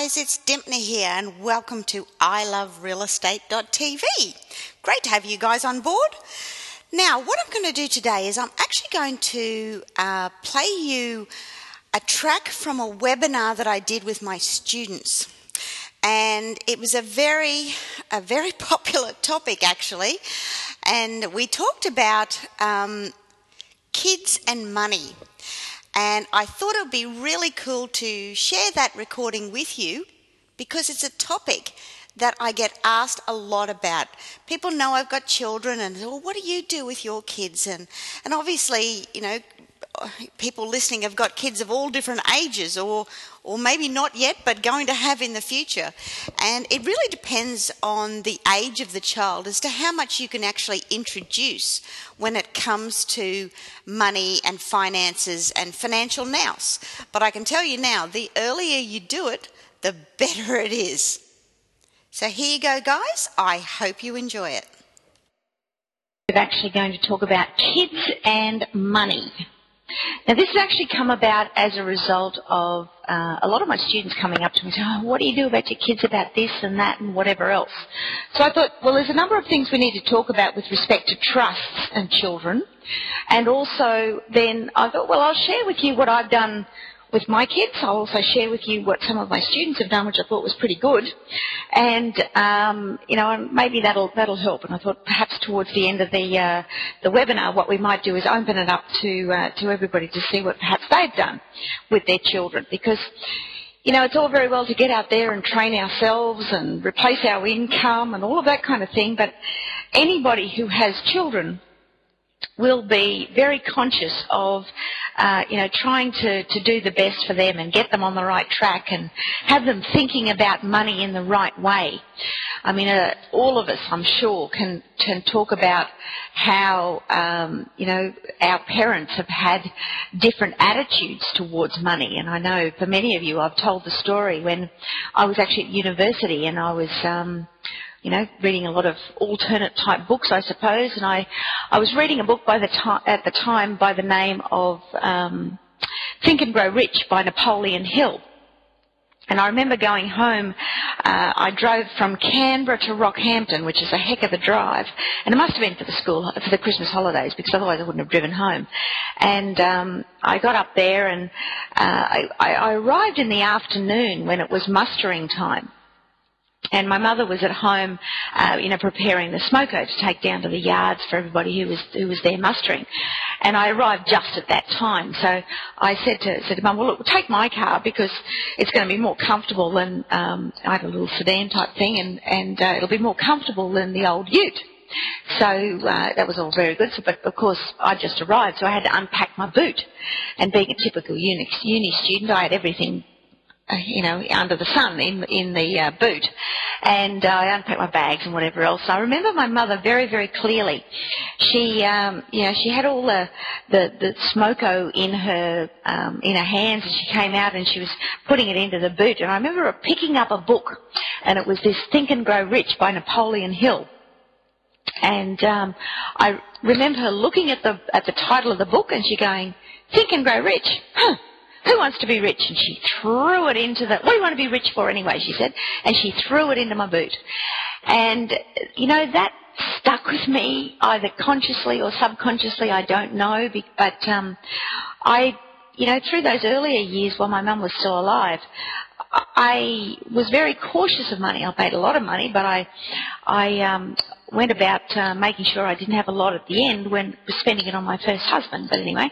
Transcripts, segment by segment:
guys, it's Dimpna here and welcome to iloverealestate.tv. Great to have you guys on board. Now, what I'm going to do today is I'm actually going to play you a track from a webinar that I did with my students. And it was a very popular topic, actually. And we talked about kids and money. And I thought it would be really cool to share that recording with you because it's a topic that I get asked a lot about. People know I've got children and, well, what do you do with your kids? And obviously, you know, people listening have got kids of all different ages or maybe not yet, but going to have in the future. And it really depends on the age of the child as to how much you can actually introduce when it comes to money and finances and financial nous. But I can tell you now, the earlier you do it, the better it is. So here you go, guys. I hope you enjoy it. We're actually going to talk about kids and money. Now, this has actually come about as a result of a lot of my students coming up to me and saying, oh, what do you do about your kids about this and that and whatever else? So I thought, well, there's a number of things we need to talk about with respect to trusts and children. And also then I thought, well, I'll share with you what I've done with my kids. I'll also share with you what some of my students have done, which I thought was pretty good. And, you know, and maybe that'll help. And I thought perhaps towards the end of the webinar, what we might do is open it up to everybody to see what perhaps they've done with their children. Because, you know, it's all very well to get out there and train ourselves and replace our income and all of that kind of thing. But anybody who has children will be very conscious of, you know, trying to do the best for them and get them on the right track and have them thinking about money in the right way. I mean, all of us, I'm sure, can talk about how, you know, our parents have had different attitudes towards money. And I know for many of you, I've told the story when I was actually at university and I was you know, reading a lot of alternate type books, I suppose, and I was reading a book at the time by the name of Think and Grow Rich by Napoleon Hill. And I remember going home, I drove from Canberra to Rockhampton, which is a heck of a drive, and it must have been for the Christmas holidays, because otherwise I wouldn't have driven home. And I got up there and I arrived in the afternoon when it was mustering time. And my mother was at home, you know, preparing the smoko to take down to the yards for everybody who was there mustering. And I arrived just at that time. So I said to Mum, well, look, take my car because it's going to be more comfortable than, I had a little sedan type thing, and it'll be more comfortable than the old ute. So that was all very good. But, of course, I just arrived, so I had to unpack my boot. And being a typical uni student, I had everything, you know, under the sun in the boot. And I unpacked my bags and whatever else. I remember my mother very, very clearly. She, you know, she had all the smoko in her hands, and she came out and she was putting it into the boot. And I remember her picking up a book, and it was this Think and Grow Rich by Napoleon Hill. And I remember her looking at the title of the book, and she going, Think and Grow Rich? Huh. Who wants to be rich? And she threw it into what do you want to be rich for anyway, she said. And she threw it into my boot. And, you know, that stuck with me, either consciously or subconsciously, I don't know. But I, you know, through those earlier years while my mum was still alive, I was very cautious of money. I paid a lot of money, but I went about making sure I didn't have a lot at the end when spending it on my first husband. But anyway,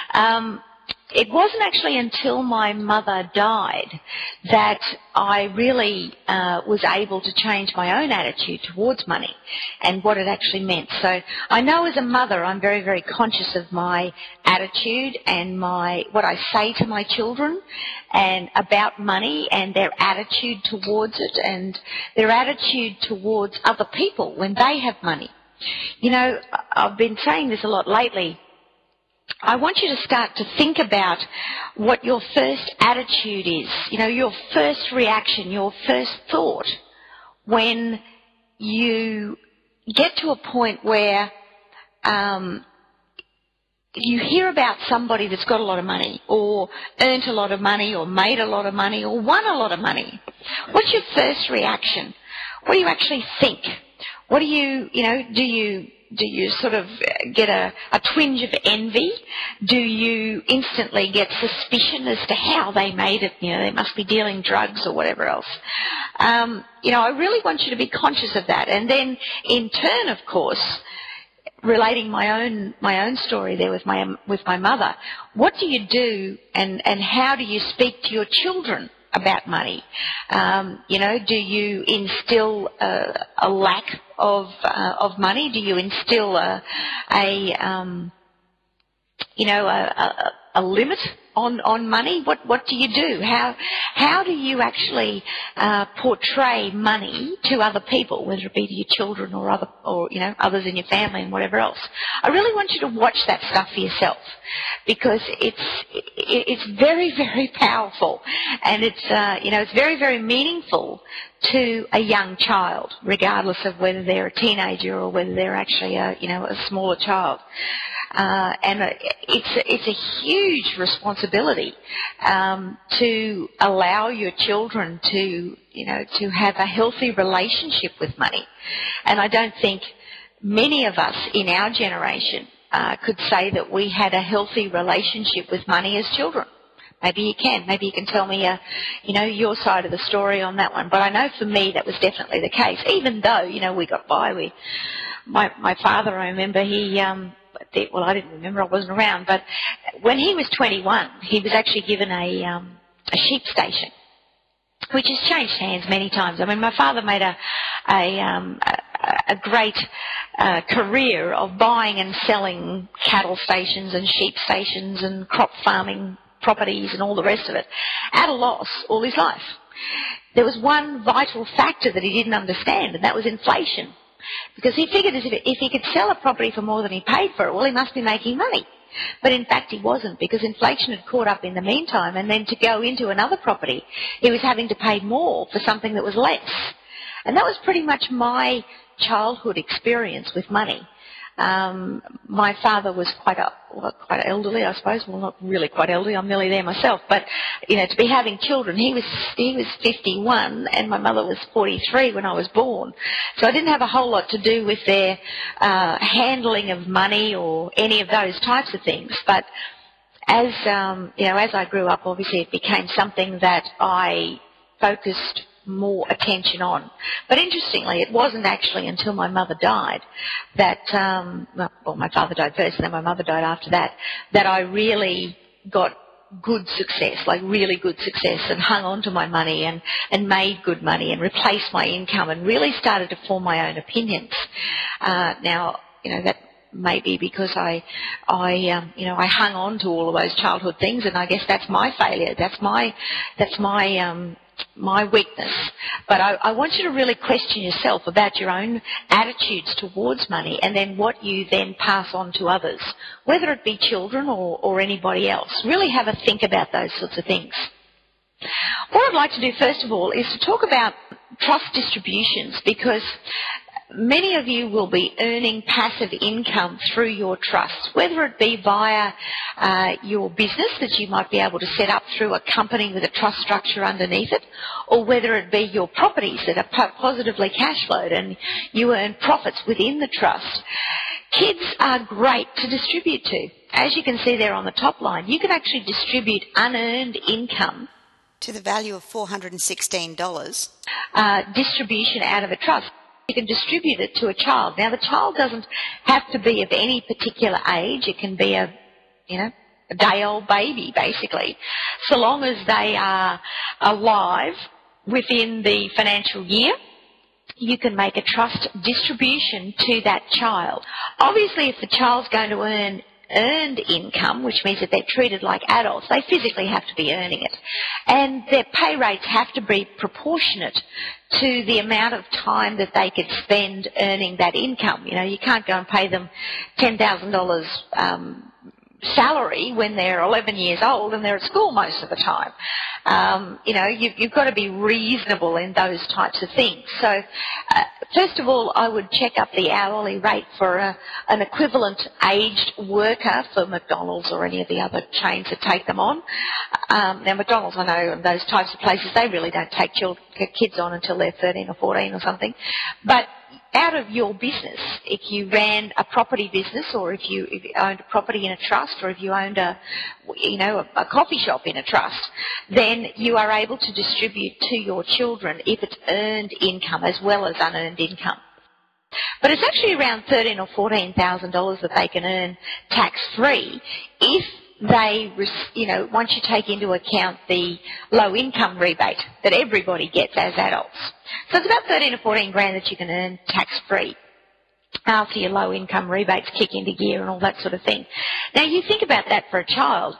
it wasn't actually until my mother died that I really was able to change my own attitude towards money and what it actually meant. So I know as a mother I'm very, very conscious of my attitude and what I say to my children and about money and their attitude towards it and their attitude towards other people when they have money. You know, I've been saying this a lot lately. I want you to start to think about what your first attitude is, you know, your first reaction, your first thought when you get to a point where you hear about somebody that's got a lot of money, or earned a lot of money, or made a lot of money, or won a lot of money, what's your first reaction? What do you actually think? What do you, do you sort of get a twinge of envy? Do you instantly get suspicion as to how they made it? They must be dealing drugs or whatever else. I really want you to be conscious of that. And then, in turn, of course, relating my own story there with my mother, what do you do and how do you speak to your children about money? Do you instill a lack of money? Do you instill a limit on money? What do you do? How do you actually portray money to other people, whether it be to your children or others in your family and whatever else? I really want you to watch that stuff for yourself, because it's very, very powerful, and it's very, very meaningful to a young child, regardless of whether they're a teenager or whether they're actually a smaller child. And it's a huge responsibility to allow your children to have a healthy relationship with money. And I don't think many of us in our generation could say that we had a healthy relationship with money as children. Maybe you can. Maybe you can tell me, your side of the story on that one. But I know for me that was definitely the case. Even though, we got by. My father, I remember, I didn't remember, I wasn't around, but when he was 21, he was actually given a sheep station, which has changed hands many times. I mean, my father made a great career of buying and selling cattle stations and sheep stations and crop farming properties and all the rest of it at a loss all his life. There was one vital factor that he didn't understand, and that was inflation. Because he figured if he could sell a property for more than he paid for it, well, he must be making money. But in fact he wasn't, because inflation had caught up in the meantime, and then to go into another property, he was having to pay more for something that was less. And that was pretty much my childhood experience with money. My father was quite elderly, I suppose. Well, not really quite elderly. I'm nearly there myself. But to be having children, he was 51, and my mother was 43 when I was born. So I didn't have a whole lot to do with their handling of money or any of those types of things. But as I grew up, obviously it became something that I focused more attention on. But interestingly, it wasn't actually until my mother died that, my father died first and then my mother died after that I really got good success, like really good success, and hung on to my money and made good money and replaced my income and really started to form my own opinions. Now, that may be because I hung on to all of those childhood things, and I guess that's my failure. That's my weakness. But I want you to really question yourself about your own attitudes towards money, and then what you then pass on to others, whether it be children or anybody else. Really have a think about those sorts of things. What I'd like to do first of all is to talk about trust distributions, because many of you will be earning passive income through your trust, whether it be via your business that you might be able to set up through a company with a trust structure underneath it, or whether it be your properties that are positively cash flowed and you earn profits within the trust. Kids are great to distribute to. As you can see there on the top line, you can actually distribute unearned income to the value of $416. Distribution out of a trust. You can distribute it to a child. Now, the child doesn't have to be of any particular age. It can be a day-old baby, basically, so long as they are alive within the financial year. You can make a trust distribution to that child. Obviously, if the child's going to earn earned income, which means that they're treated like adults, they physically have to be earning it. And their pay rates have to be proportionate to the amount of time that they could spend earning that income. You can't go and pay them $10,000 salary when they're 11 years old and they're at school most of the time. You've got to be reasonable in those types of things. So, first of all, I would check up the hourly rate for an equivalent aged worker for McDonald's or any of the other chains that take them on. Now, McDonald's, I know, and those types of places, they really don't take kids on until they're 13 or 14 or something. But out of your business, if you ran a property business, or if you owned a property in a trust, or if you owned a coffee shop in a trust, then you are able to distribute to your children if it's earned income as well as unearned income. But it's actually around $13,000 or $14,000 that they can earn tax-free if they, once you take into account the low income rebate that everybody gets as adults. So it's about 13 or 14 grand that you can earn tax-free after your low income rebates kick into gear and all that sort of thing. Now you think about that for a child.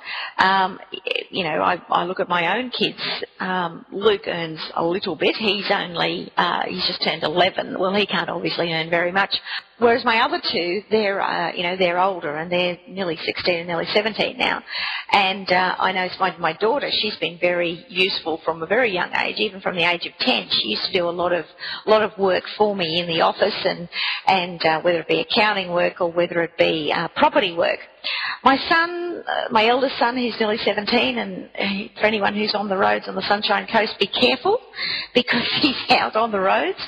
I look at my own kids. Luke earns a little bit. He's just turned 11. Well, he can't obviously earn very much. Whereas my other two, they're older and they're nearly 16 and nearly 17 now. And I know my daughter, she's been very useful from a very young age, even from the age of 10. She used to do a lot of work for me in the office, and whether it be accounting work or whether it be property work. My son, my eldest son, he's nearly 17, and for anyone who's on the roads on the Sunshine Coast, be careful because he's out on the roads.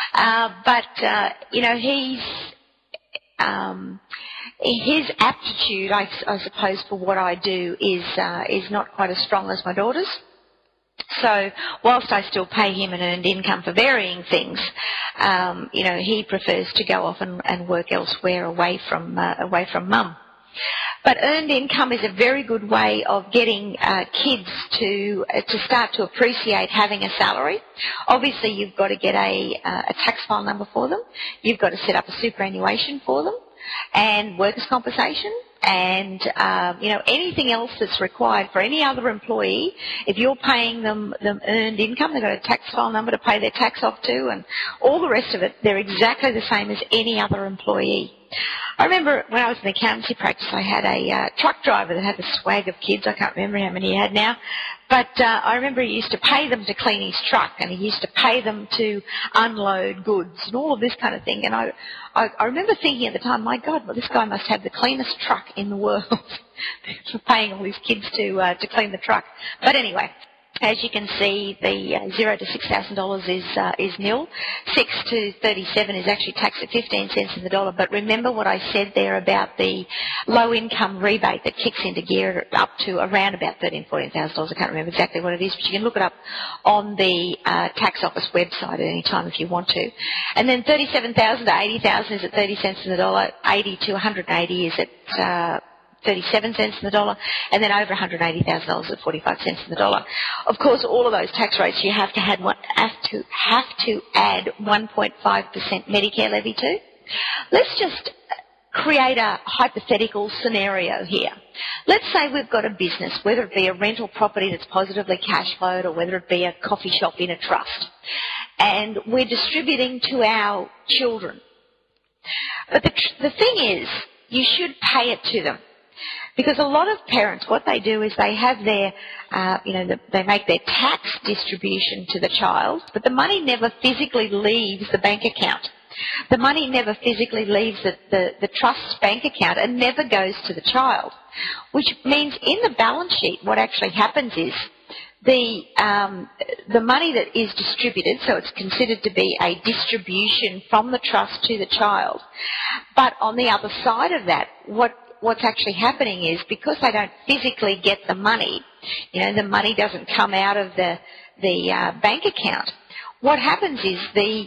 His aptitude, I suppose, for what I do is not quite as strong as my daughter's. So whilst I still pay him an earned income for varying things, he prefers to go off and work elsewhere away from mum. But earned income is a very good way of getting kids to start to appreciate having a salary. Obviously, you've got to get a tax file number for them. You've got to set up a superannuation for them and workers' compensation. And, anything else that's required for any other employee. If you're paying them earned income, they've got a tax file number to pay their tax off to, and all the rest of it, they're exactly the same as any other employee. I remember when I was in accountancy practice, I had a truck driver that had a swag of kids. I can't remember how many he had now. But I remember he used to pay them to clean his truck, and he used to pay them to unload goods and all of this kind of thing. And I remember thinking at the time, my God, well, this guy must have the cleanest truck in the world for paying all these kids to clean the truck. But anyway, as you can see, the $0 to $6,000 is nil. 6 to 37 is actually taxed at 15 cents in the dollar. But remember what I said there about the low income rebate that kicks into gear up to around about $13,000, $14,000. I can't remember exactly what it is, but you can look it up on the tax office website at any time if you want to. And then 37,000 to 80,000 is at 30 cents in the dollar. 80 to 180 is at 37 cents in the dollar, and then over $180,000 at 45 cents in the dollar. Of course, all of those tax rates you have to add 1.5% Medicare levy to. Let's just create a hypothetical scenario here. Let's say we've got a business, whether it be a rental property that's positively cash flowed or whether it be a coffee shop in a trust, and we're distributing to our children. But the thing is, you should pay it to them. Because a lot of parents, what they do is they have their, they make their tax distribution to the child, but the money never physically leaves the bank account. The money never physically leaves the trust's bank account and never goes to the child. Which means in the balance sheet, what actually happens is the money that is distributed, so it's considered to be a distribution from the trust to the child. But on the other side of that, what's actually happening is because they don't physically get the money, the money doesn't come out of the bank account. What happens is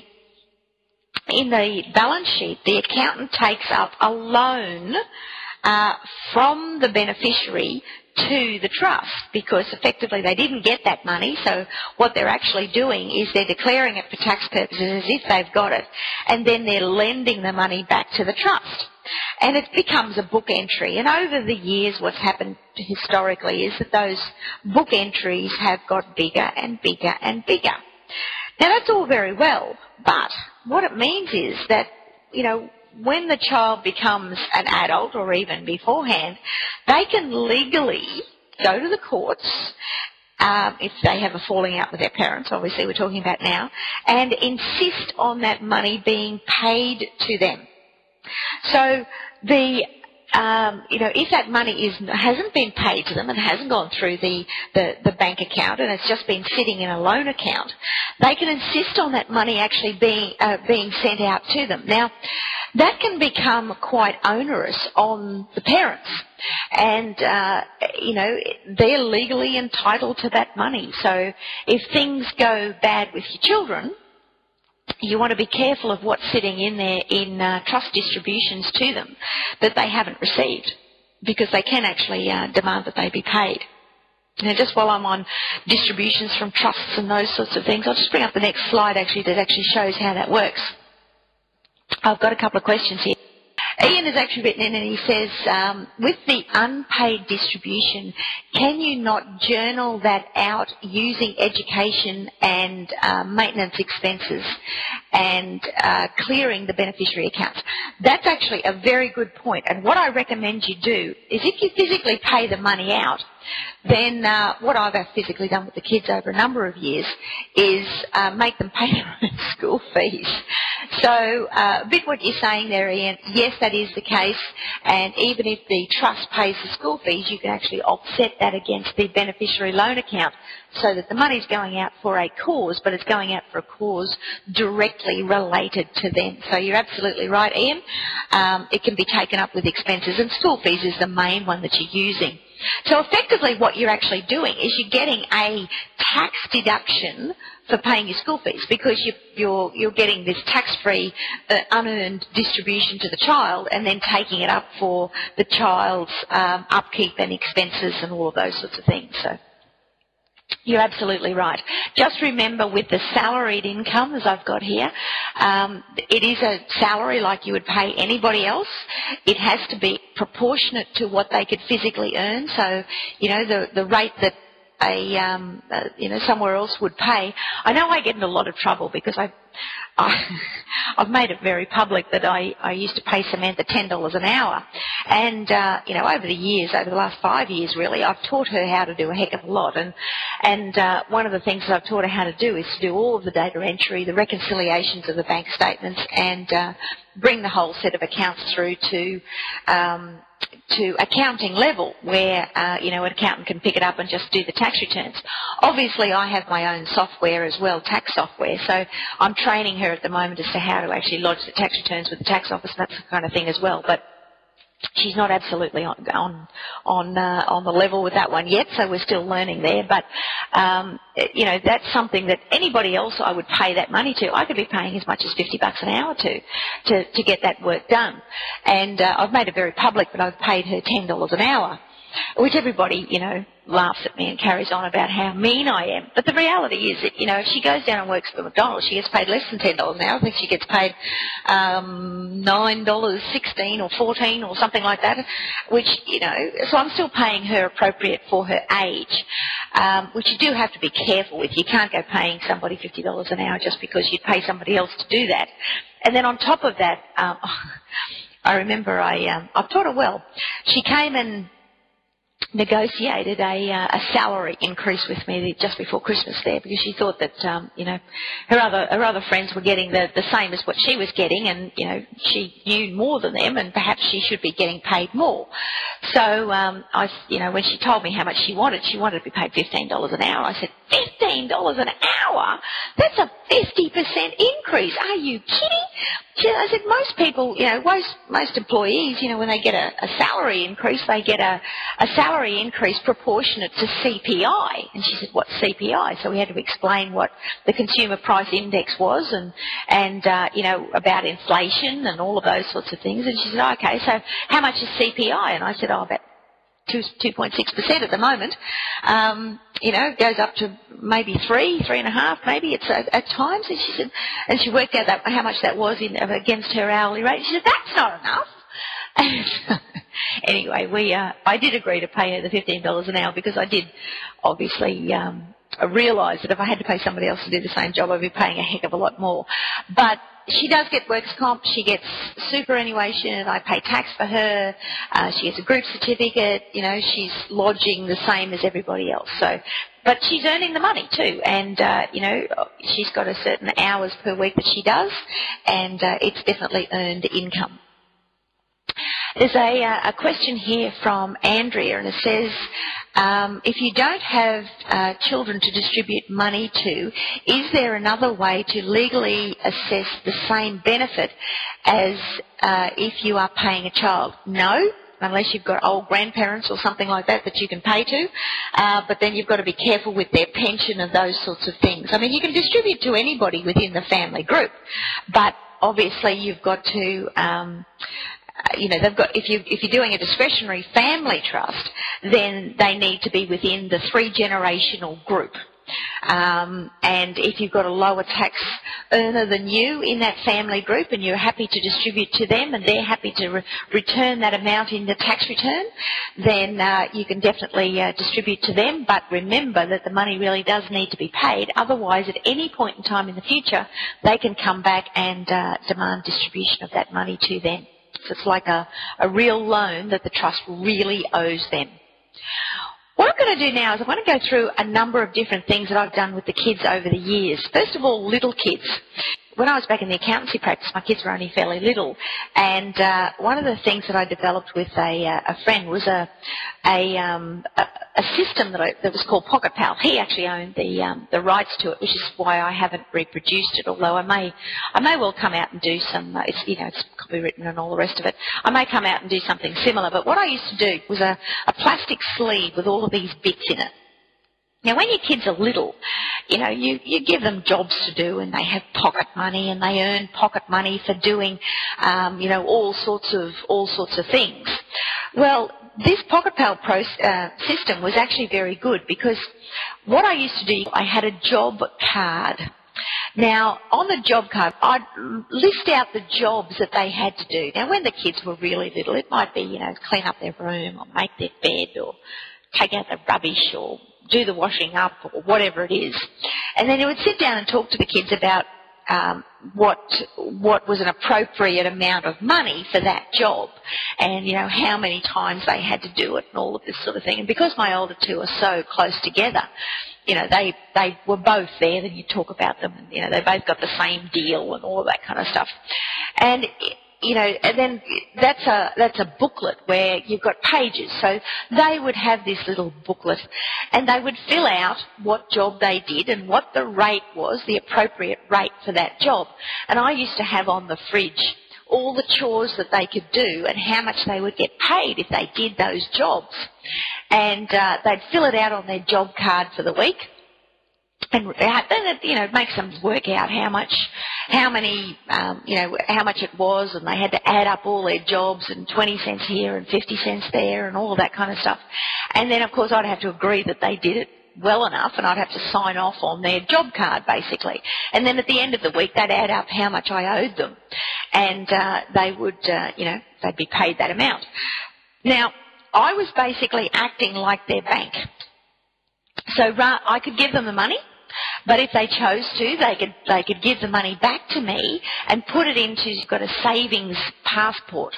in the balance sheet, the accountant takes up a loan from the beneficiary to the trust because effectively they didn't get that money. So what they're actually doing is they're declaring it for tax purposes as if they've got it, and then they're lending the money back to the trust. And it becomes a book entry. And over the years, what's happened historically is that those book entries have got bigger and bigger and bigger. Now, that's all very well, but what it means is that, when the child becomes an adult or even beforehand, they can legally go to the courts if they have a falling out with their parents, obviously we're talking about now, and insist on that money being paid to them. So if that money hasn't been paid to them and hasn't gone through the bank account and it's just been sitting in a loan account, they can insist on that money actually being sent out to them. Now, that can become quite onerous on the parents, and they're legally entitled to that money. So if things go bad with your children, you want to be careful of what's sitting in there in trust distributions to them that they haven't received, because they can actually demand that they be paid. Now, just while I'm on distributions from trusts and those sorts of things, I'll just bring up the next slide actually that actually shows how that works. I've got a couple of questions here. Ian has actually written in and he says, with the unpaid distribution, can you not journal that out using education and maintenance expenses and clearing the beneficiary accounts? That's actually a very good point. And what I recommend you do is, if you physically pay the money out, then what I've physically done with the kids over a number of years is make them pay their own school fees. So a bit what you're saying there, Ian, yes, that is the case, and even if the trust pays the school fees, you can actually offset that against the beneficiary loan account so that the money's going out for a cause, but it's going out for a cause directly related to them. So you're absolutely right, Ian. It can be taken up with expenses, and school fees is the main one that you're using. So effectively what you're actually doing is you're getting a tax deduction for paying your school fees, because you're getting this tax-free unearned distribution to the child and then taking it up for the child's upkeep and expenses and all of those sorts of things. So you're absolutely right. Just remember, with the salaried income, as I've got here, it is a salary like you would pay anybody else. It has to be proportionate to what they could physically earn. So, the rate that somewhere else would pay. I know I get in a lot of trouble because I've made it very public that I used to pay Samantha $10 an hour. And, over the years, over the last 5 years really, I've taught her how to do a heck of a lot. And one of the things that I've taught her how to do is to do all of the data entry, the reconciliations of the bank statements, and bring the whole set of accounts through to accounting level, where an accountant can pick it up and just do the tax returns. Obviously, I have my own software as well, tax software, so I'm training her at the moment as to how to actually lodge the tax returns with the tax office and that kind of thing as well. But she's not absolutely on the level with that one yet, so we're still learning there. But that's something that anybody else I would pay that money to. I could be paying as much as $50 an hour to get that work done. And I've made it very public that I've paid her $10 an hour, which everybody, laughs at me and carries on about how mean I am. But the reality is that, if she goes down and works for McDonald's, she gets paid less than $10 an hour. I think she gets paid $9.16 or $14 or something like that, which, so I'm still paying her appropriate for her age, which you do have to be careful with. You can't go paying somebody $50 an hour just because you'd pay somebody else to do that. And then on top of that, I remember I've taught her well. She came and negotiated a salary increase with me just before Christmas there, because she thought that her other friends were getting the same as what she was getting, and she knew more than them, and perhaps she should be getting paid more. So when she told me how much she wanted to be paid $15 an hour. I said, $15 an hour? That's a 50% increase. Are you kidding? I said, most people, most employees, when they get a salary increase, they get a salary increase proportionate to CPI. And she said, what's CPI? So we had to explain what the Consumer Price Index was and about inflation and all of those sorts of things. And she said, okay, so how much is CPI? And I said, about 2.6% at the moment. It goes up to maybe 3.5, maybe it's at times. And she said, and she worked out how much that was against her hourly rate. She said, that's not enough. And anyway, I did agree to pay her the $15 an hour, because I did obviously realise that if I had to pay somebody else to do the same job, I'd be paying a heck of a lot more. But she does get works comp. She gets superannuation. I pay tax for her. She gets a group certificate. You know, she's lodging the same as everybody else. So, but she's earning the money too, and you know, she's got a certain hours per week that she does, and it's definitely earned income. There's a question here from Andrea, and it says, if you don't have children to distribute money to, is there another way to legally assess the same benefit as if you are paying a child? No, unless you've got old grandparents or something like that that you can pay to, but then you've got to be careful with their pension and those sorts of things. I mean, you can distribute to anybody within the family group, but obviously you've got to you know, they've got, if you're doing a discretionary family trust, then they need to be within the 3-generational group. And if you've got a lower tax earner than you in that family group and you're happy to distribute to them and they're happy to return that amount in the tax return, then you can definitely distribute to them. But remember that the money really does need to be paid. Otherwise, at any point in time in the future, they can come back and demand distribution of that money to them. So it's like a real loan that the trust really owes them. What I'm going to do now is I'm going to go through a number of different things that I've done with the kids over the years. First of all, little kids. When I was back in the accountancy practice, my kids were only fairly little, and one of the things that I developed with a friend was a system that was called Pocket Pal. He actually owned the rights to it, which is why I haven't reproduced it. Although I may well come out and do some. It's copywritten and all the rest of it. I may come out and do something similar. But what I used to do was a plastic sleeve with all of these bits in it. Now, when your kids are little, you know, you give them jobs to do, and they have pocket money, and they earn pocket money for doing, you know, all sorts of things. Well, this Pocket Pal system was actually very good, because what I used to do, I had a job card. Now, on the job card, I'd list out the jobs that they had to do. Now, when the kids were really little, it might be, you know, clean up their room, or make their bed, or take out the rubbish, or do the washing up, or whatever it is. And then you would sit down and talk to the kids about what was an appropriate amount of money for that job, and, you know, how many times they had to do it, and all of this sort of thing. And because my older two are so close together, you know, they were both there, then you talk about them, and, you know, they both got the same deal and all of that kind of stuff. And you know, and then that's a booklet where you've got pages. So they would have this little booklet, and they would fill out what job they did and what the rate was, the appropriate rate for that job. And I used to have on the fridge all the chores that they could do and how much they would get paid if they did those jobs. And they'd fill it out on their job card for the week. And then it, you know, makes them work out how much it was, and they had to add up all their jobs, and 20 cents here and 50 cents there and all of that kind of stuff. And then, of course, I'd have to agree that they did it well enough, and I'd have to sign off on their job card, basically. And then at the end of the week, they'd add up how much I owed them, and they would, you know, they'd be paid that amount. Now, I was basically acting like their bank. So I could give them the money, but if they chose to, they could give the money back to me and put it into, you've got a savings passbook.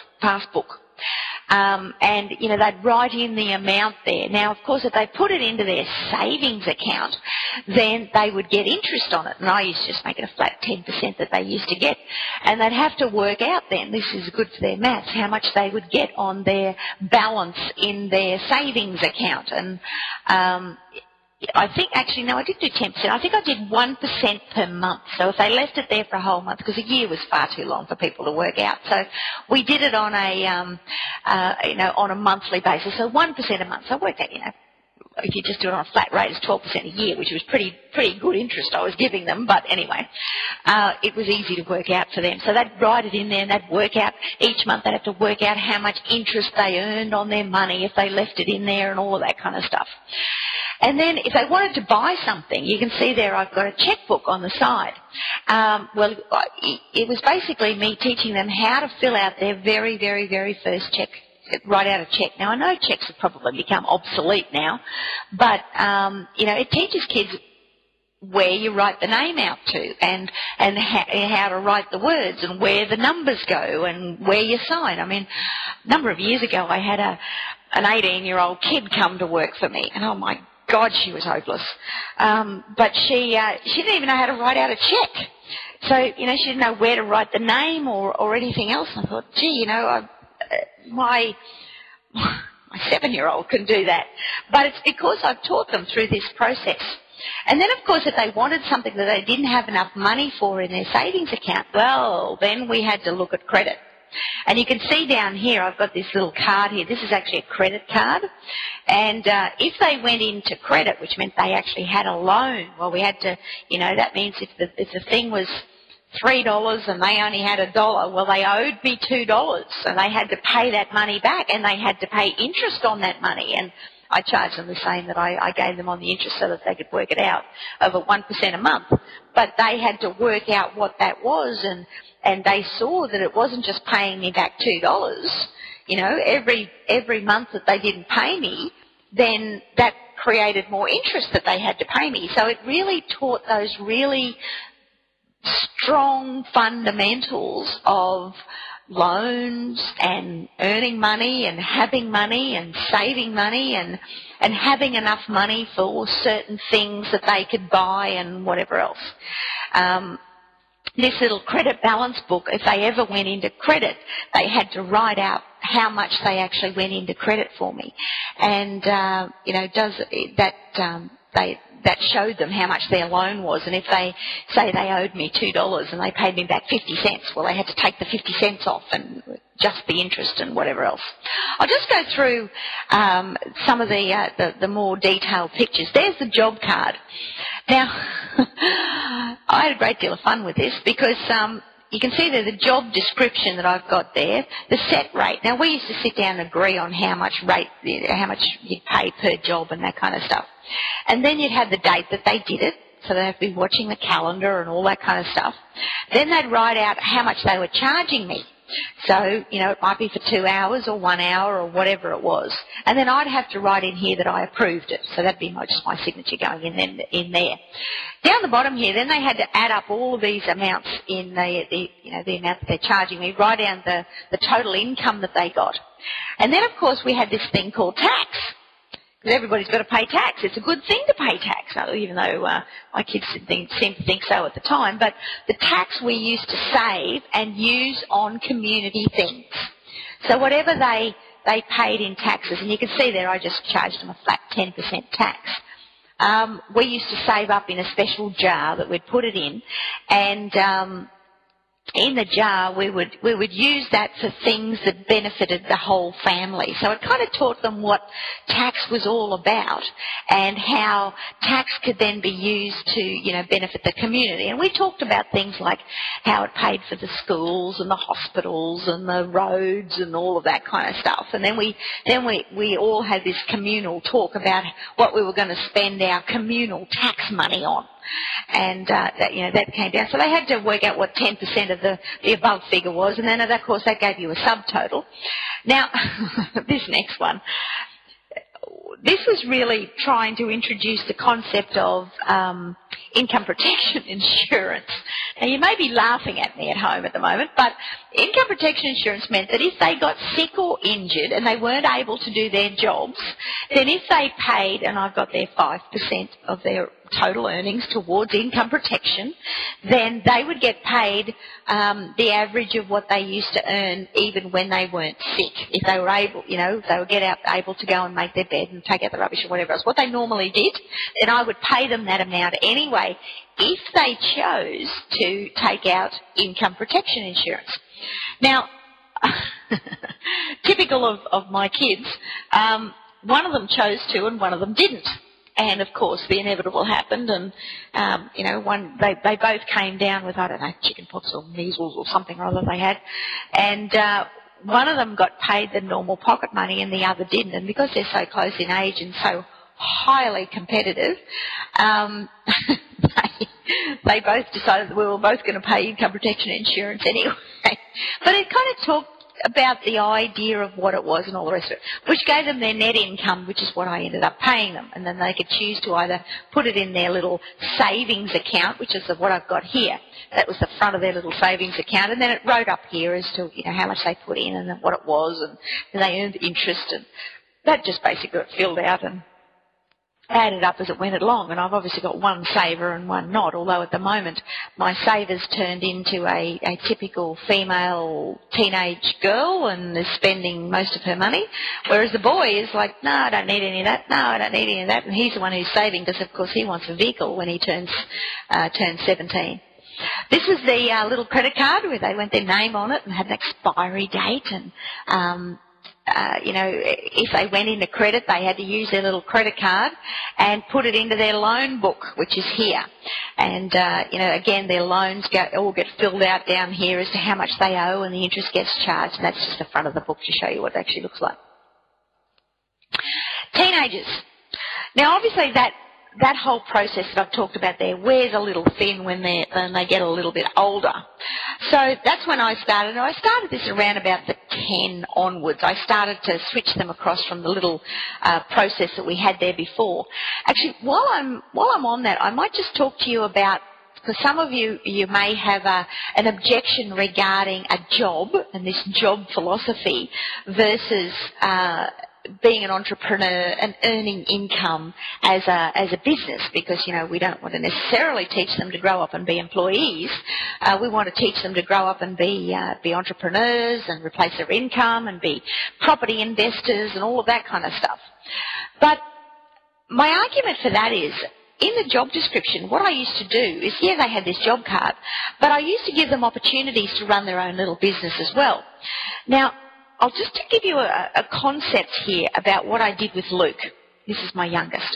And, you know, they'd write in the amount there. Now, of course, if they put it into their savings account, then they would get interest on it. And I used to just make it a flat 10% that they used to get. And they'd have to work out then, this is good for their maths, how much they would get on their balance in their savings account. And I think, actually, no, I didn't do 10%. I think I did 1% per month. So if they left it there for a whole month, because a year was far too long for people to work out. So we did it on on a monthly basis. So 1% a month. So I worked out, you know, if you just do it on a flat rate, it's 12% a year, which was pretty good interest I was giving them. But anyway, it was easy to work out for them. So they'd write it in there, and they'd work out each month. They'd have to work out how much interest they earned on their money if they left it in there, and all of that kind of stuff. And then if they wanted to buy something, you can see there I've got a checkbook on the side. Well, it was basically me teaching them how to fill out their very, very, very first check, write out a check. Now, I know checks have probably become obsolete now, but, you know, it teaches kids where you write the name out to, and how to write the words, and where the numbers go, and where you sign. I mean, a number of years ago I had an 18-year-old kid come to work for me, and oh my God, she was hopeless. But she didn't even know how to write out a check. So, you know, she didn't know where to write the name or anything else. And I thought, gee, you know, my 7-year-old can do that. But it's because I've taught them through this process. And then, of course, if they wanted something that they didn't have enough money for in their savings account, well, then we had to look at credit. And you can see down here, I've got this little card here. This is actually a credit card. And if they went into credit, which meant they actually had a loan, well, we had to, you know, that means if the thing was $3 and they only had $1, well, they owed me $2, and they had to pay that money back, and they had to pay interest on that money. And I charged them the same that I gave them on the interest so that they could work it out over 1% a month. But they had to work out what that was, and they saw that it wasn't just paying me back $2. You know, every month that they didn't pay me, then that created more interest that they had to pay me. So it really taught those really strong fundamentals of loans and earning money and having money and saving money and having enough money for certain things that they could buy and whatever else. This little credit balance book, if they ever went into credit, they had to write out how much they actually went into credit for me. And, you know, that showed them how much their loan was. And if they say they owed me $2 and they paid me back 50 cents, well, they had to take the 50 cents off and just the interest and whatever else. I'll just go through some of the more detailed pictures. There's the job card. Now, I had a great deal of fun with this because you can see there the job description that I've got there, the set rate. Now, we used to sit down and agree on how much you'd pay per job and that kind of stuff. And then you'd have the date that they did it, so they'd have to be watching the calendar and all that kind of stuff. Then they'd write out how much they were charging me. So, you know, it might be for 2 hours or 1 hour or whatever it was. And then I'd have to write in here that I approved it. So that'd be just my signature going in there. Down the bottom here, then they had to add up all of these amounts in the amount that they're charging me, write down the total income that they got. And then, of course, we had this thing called tax. Because everybody's got to pay tax. It's a good thing to pay tax, even though my kids seemed to think so at the time. But the tax we used to save and use on community things. So whatever they paid in taxes, and you can see there I just charged them a flat 10% tax. We used to save up in a special jar that we'd put it in, and in the jar we would use that for things that benefited the whole family. So it kind of taught them what tax was all about and how tax could then be used to, you know, benefit the community. And we talked about things like how it paid for the schools and the hospitals and the roads and all of that kind of stuff. And then we all had this communal talk about what we were going to spend our communal tax money on. And that came down. So they had to work out what 10% of the above figure was, and then of course that gave you a subtotal. Now, this next one, this was really trying to introduce the concept of income protection insurance. Now, you may be laughing at me at home at the moment, but income protection insurance meant that if they got sick or injured and they weren't able to do their jobs, then if they paid, and I've got their 5% of their total earnings towards income protection, then they would get paid the average of what they used to earn even when they weren't sick. If they were able, you know, if they would able to go and make their bed and take out the rubbish or whatever else, what they normally did, then I would pay them that amount anyway if they chose to take out income protection insurance. Now, typical of my kids, one of them chose to and one of them didn't. And, of course, the inevitable happened, and, they both came down with, I don't know, chickenpox or measles or something or other they had. And one of them got paid the normal pocket money and the other didn't. And because they're so close in age and so highly competitive, they both decided that we were both going to pay income protection insurance anyway. But it kind of about the idea of what it was and all the rest of it, which gave them their net income, which is what I ended up paying them. And then they could choose to either put it in their little savings account, which is what I've got here. That was the front of their little savings account. And then it wrote up here as to, you know, how much they put in and what it was, and then they earned interest. And that just basically got filled out and added up as it went along. And I've obviously got one saver and one not, although at the moment my saver's turned into a typical female teenage girl and is spending most of her money, whereas the boy is like, no, I don't need any of that, no, I don't need any of that, and he's the one who's saving because, of course, he wants a vehicle when he turns 17. This was the little credit card where they went their name on it and had an expiry date, and you know, if they went into credit, they had to use their little credit card and put it into their loan book, which is here. And, you know, again, their loans all get filled out down here as to how much they owe, and the interest gets charged. And that's just the front of the book to show you what it actually looks like. Teenagers. Now, obviously, that whole process that I've talked about there wears a little thin when they get a little bit older. So that's when I started. And I started this around about the 10 onwards. I started to switch them across from the little process that we had there before. Actually, while I'm on that, I might just talk to you about, because some of you may have an objection regarding a job and this job philosophy versus being an entrepreneur and earning income as a business, because, you know, we don't want to necessarily teach them to grow up and be employees. We want to teach them to grow up and be entrepreneurs and replace their income and be property investors and all of that kind of stuff. But my argument for that is, in the job description, what I used to do is, yeah, they had this job card, but I used to give them opportunities to run their own little business as well. Now, I'll just give you a concept here about what I did with Luke. This is my youngest.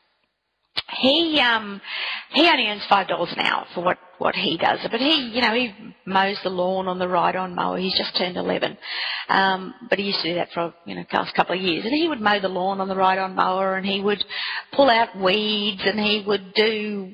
He only earns $5 an hour for what he does, but he mows the lawn on the ride-on mower. He's just turned 11, but he used to do that for the last couple of years. And he would mow the lawn on the ride-on mower, and he would pull out weeds, and he would do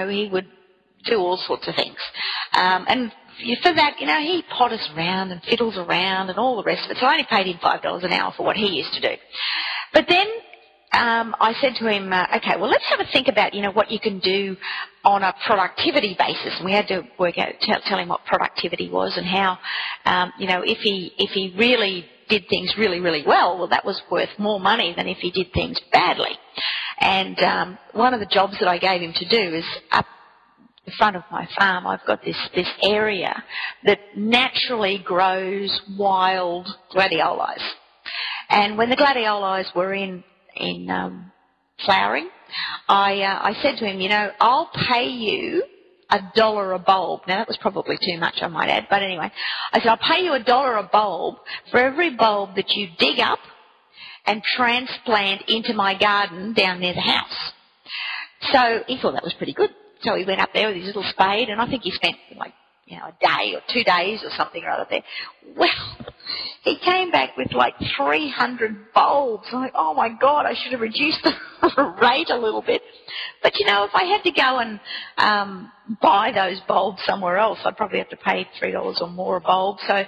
all sorts of things, and for that, he potters around and fiddles around and all the rest of it. So I only paid him $5 an hour for what he used to do. But then I said to him, okay, well, let's have a think about, what you can do on a productivity basis. And we had to work out, tell him what productivity was and how, if he really did things really, really well, that was worth more money than if he did things badly. And one of the jobs that I gave him to do is up the front of my farm, I've got this area that naturally grows wild gladioli. And when the gladioli were in flowering, I said to him, I'll pay you $1 a bulb. Now, that was probably too much, I might add, but anyway, I said, I'll pay you $1 a bulb for every bulb that you dig up and transplant into my garden down near the house. So he thought that was pretty good. So he went up there with his little spade, and I think he spent a day or 2 days or something or other there. Well, he came back with 300 bulbs. I'm like, oh my God, I should have reduced the rate a little bit. But if I had to go and buy those bulbs somewhere else, I'd probably have to pay $3 or more a bulb. So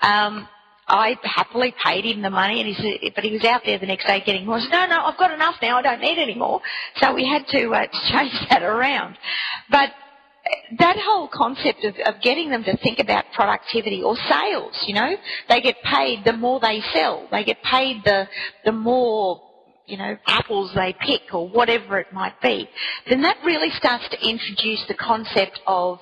I happily paid him the money, and but he was out there the next day getting more. I said, no, I've got enough now. I don't need any more. So we had to change that around. But that whole concept of getting them to think about productivity or sales, they get paid the more they sell. They get paid the more, apples they pick or whatever it might be. Then that really starts to introduce the concept of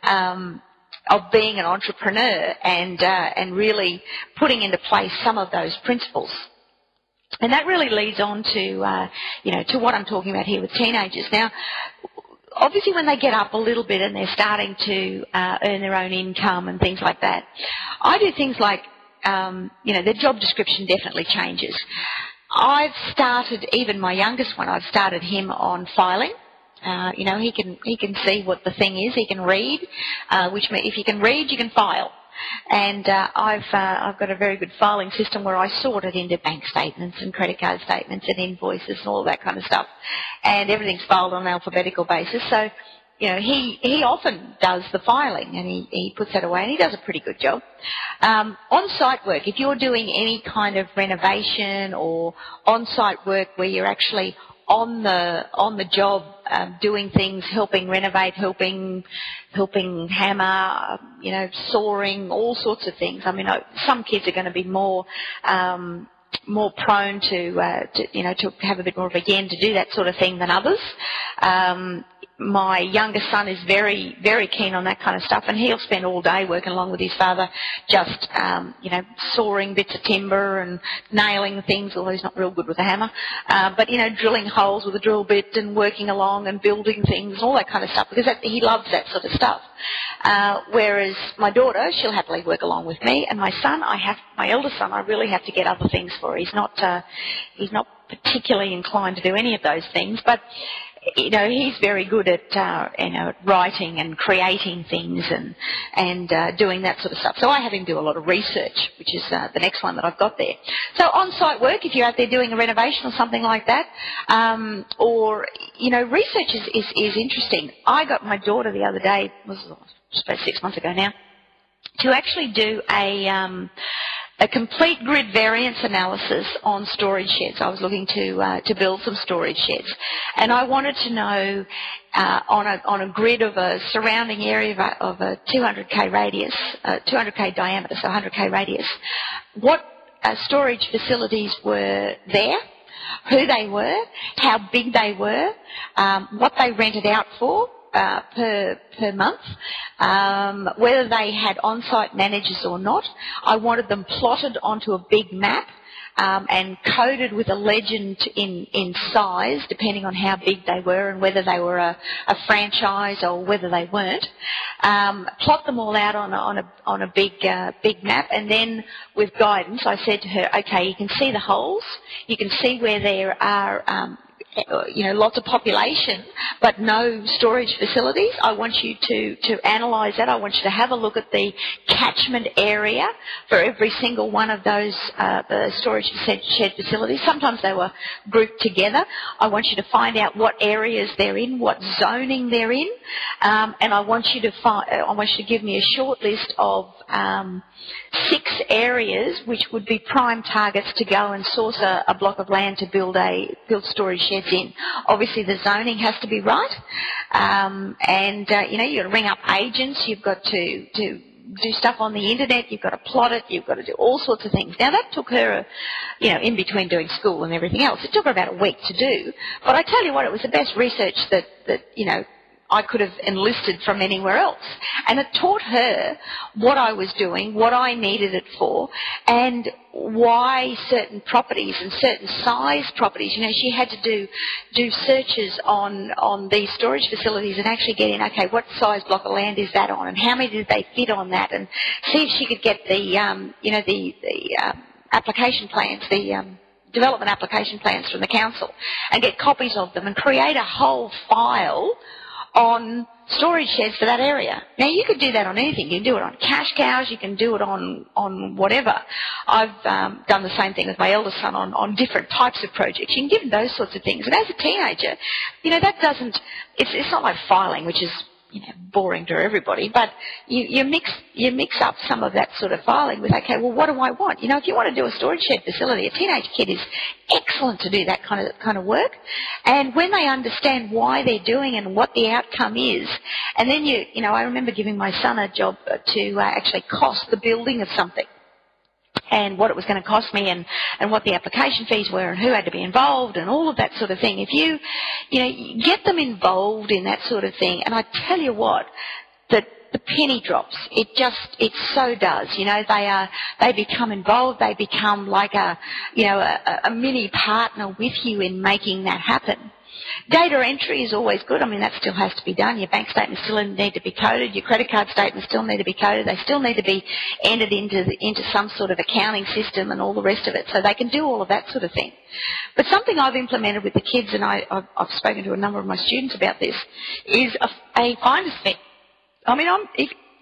being an entrepreneur and really putting into place some of those principles. And that really leads on to, to what I'm talking about here with teenagers. Now, obviously when they get up a little bit and they're starting to earn their own income and things like that, I do things like, their job description definitely changes. I've started, even my youngest one, I've started him on filing. He can see what the thing is. He can read, which means if you can read, you can file. And I've got a very good filing system where I sort it into bank statements and credit card statements and invoices and all that kind of stuff. And everything's filed on an alphabetical basis. So he often does the filing, and he puts that away, and he does a pretty good job. On-site work, if you're doing any kind of renovation or on-site work where you're actually on the job, doing things, helping renovate, helping hammer, sawing, all sorts of things. I mean, some kids are going to be more prone to have a bit more of a yen to do that sort of thing than others. My youngest son is very, very keen on that kind of stuff, and he'll spend all day working along with his father, just, sawing bits of timber and nailing things, although he's not real good with a hammer, but, drilling holes with a drill bit and working along and building things, all that kind of stuff, because he loves that sort of stuff. Whereas my daughter, she'll happily work along with me, and my eldest son, I really have to get other things for. He's not particularly inclined to do any of those things, but he's very good at writing and creating things and doing that sort of stuff. So I have him do a lot of research, which is the next one that I've got there. So on-site work, if you're out there doing a renovation or something like that, research is interesting. I got my daughter the other day, was about 6 months ago now, to actually do a complete grid variance analysis on storage sheds. I was looking to build some storage sheds, and I wanted to know on a grid of a surrounding area of a 200k radius, 200k diameter, so 100k radius, what storage facilities were there, who they were, how big they were, what they rented out for per month, whether they had on-site managers or not. I wanted them plotted onto a big map and coded with a legend in size, depending on how big they were and whether they were a franchise or whether they weren't. Plot them all out on a big map, and then with guidance, I said to her, okay, you can see the holes, you can see where there are lots of population, but no storage facilities. I want you to analyse that. I want you to have a look at the catchment area for every single one of those the storage shed facilities. Sometimes they were grouped together. I want you to find out what areas they're in, what zoning they're in, and I want you to give me a short list of 6 areas which would be prime targets to go and source a block of land to build storage sheds in. Obviously, the zoning has to be right, and you've got to ring up agents. You've got to do stuff on the internet. You've got to plot it. You've got to do all sorts of things. Now that took her, in between doing school and everything else, it took her about a week to do. But I tell you what, it was the best research that I could have enlisted from anywhere else. And it taught her what I was doing, what I needed it for, and why certain properties and certain size properties, she had to do searches on these storage facilities and actually get in, okay, what size block of land is that on, and how many did they fit on that, and see if she could get the application plans, development application plans from the council, and get copies of them and create a whole file on storage sheds for that area. Now, you could do that on anything. You can do it on cash cows. You can do it on whatever. I've done the same thing with my eldest son on different types of projects. You can give him those sorts of things. And as a teenager, that doesn't, it's not like filing, which is, boring to everybody, but you mix up some of that sort of filing with, okay, well, what do I want? If you want to do a storage shed facility, a teenage kid is excellent to do that kind of work. And when they understand why they're doing and what the outcome is, and then I remember giving my son a job to actually cost the building of something, and what it was going to cost me, and what the application fees were, and who had to be involved, and all of that sort of thing. If you get them involved in that sort of thing, and I tell you what, the penny drops. It so does. They become involved. They become like a mini partner with you in making that happen. Data entry is always good. I mean, that still has to be done. Your bank statements still need to be coded. Your credit card statements still need to be coded. They still need to be entered into some sort of accounting system and all the rest of it. So they can do all of that sort of thing. But something I've implemented with the kids, and I've spoken to a number of my students about this, is a finder's fee. I mean,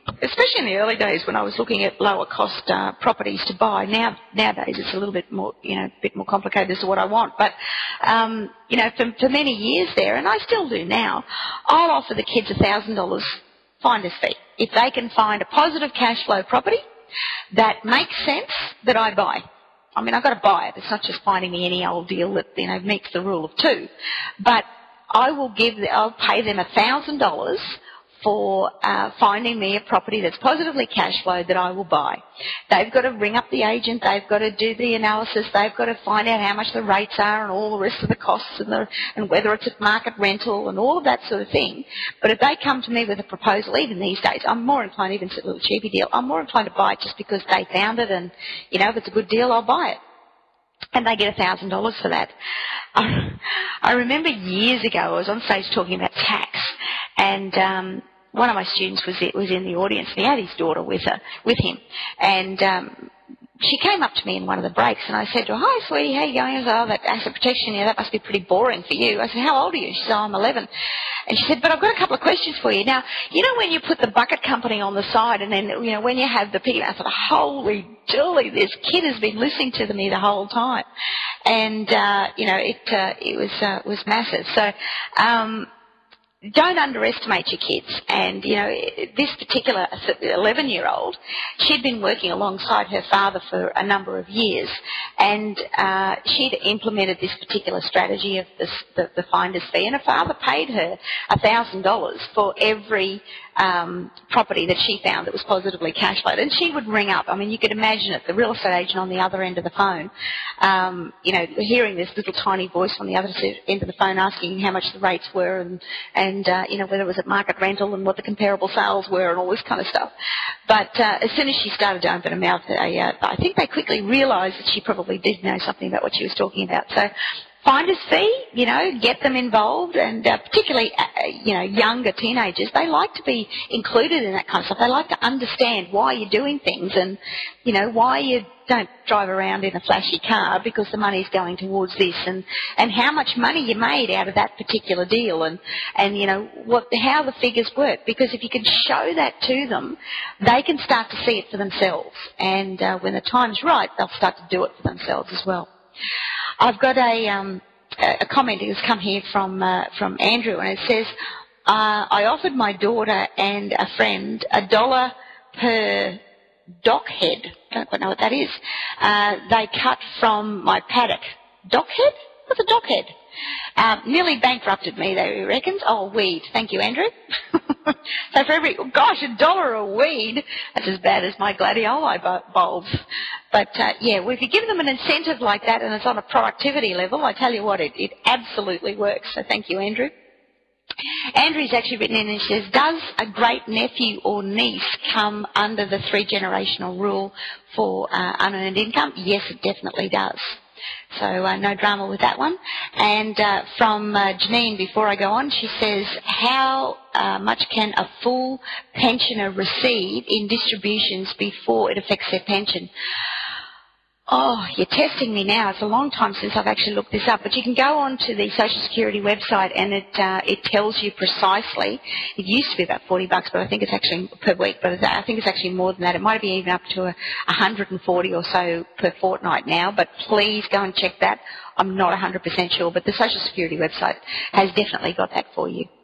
especially in the early days when I was looking at lower cost properties to buy. Nowadays it's a little bit more, bit more complicated as to what I want. But, for many years there, and I still do now, I'll offer the kids $1,000 finder's fee. If they can find a positive cash flow property that makes sense, that I buy. I mean, I've got to buy it. It's not just finding me any old deal that, meets the rule of two. But I'll pay them $1,000 for finding me a property that's positively cash flowed that I will buy. They've got to ring up the agent, they've got to do the analysis, they've got to find out how much the rates are and all the rest of the costs and whether it's at market rental and all of that sort of thing. But if they come to me with a proposal, even these days, I'm more inclined, even to a little cheapy deal, I'm more inclined to buy it just because they found it and, if it's a good deal, I'll buy it. And they get $1,000 for that. I remember years ago, I was on stage talking about tax, and one of my students was in the audience, and he had his daughter with him. And she came up to me in one of the breaks, and I said to her, "Hi, sweetie, how you going?" I said, "Oh, that asset protection, that must be pretty boring for you." I said, "How old are you?" She said, "Oh, I'm 11. And she said, "But I've got a couple of questions for you." Now, when you put the bucket company on the side, and then, when you have the piggy, I thought, holy jolly, this kid has been listening to me the whole time. And, it was massive. So, don't underestimate your kids. And, this particular 11-year-old, she'd been working alongside her father for a number of years, and she'd implemented this particular strategy of the finder's fee, and her father paid her $1,000 for every property that she found that was positively cash flowed. And she would ring up. I mean, you could imagine it, the real estate agent on the other end of the phone, hearing this little tiny voice on the other end of the phone asking how much the rates were and whether it was at market rental and what the comparable sales were and all this kind of stuff. But as soon as she started to open her mouth, I think they quickly realised that she probably did know something about what she was talking about. So finder's fee, get them involved, and particularly, younger teenagers, they like to be included in that kind of stuff. They like to understand why you're doing things and, why you don't drive around in a flashy car because the money's going towards this, and how much money you made out of that particular deal, and how the figures work. Because if you can show that to them, they can start to see it for themselves. And when the time's right, they'll start to do it for themselves as well. I've got a comment that's come here from Andrew, and it says, I offered my daughter and a friend $1 per dock head. Don't quite know what that is. They cut from my paddock. Dock head? What's a dock head? Nearly bankrupted me, they reckons. Oh, weed. Thank you, Andrew. So for every, $1 a weed, that's as bad as my gladioli bulbs. But, if you give them an incentive like that and it's on a productivity level, I tell you what, it absolutely works. So thank you, Andrew. Andrew's actually written in and says, does a great nephew or niece come under the 3-generational rule for unearned income? Yes, it definitely does. So no drama with that one. And from Janine, before I go on, she says, how much can a full pensioner receive in distributions before it affects their pension? Oh, you're testing me now. It's a long time since I've actually looked this up, but you can go on to the Social Security website and it tells you precisely. It used to be about $40, but I think it's actually per week, but I think it's actually more than that. It might be even up to $140 or so per fortnight now, but please go and check that. I'm not 100% sure, but the Social Security website has definitely got that for you.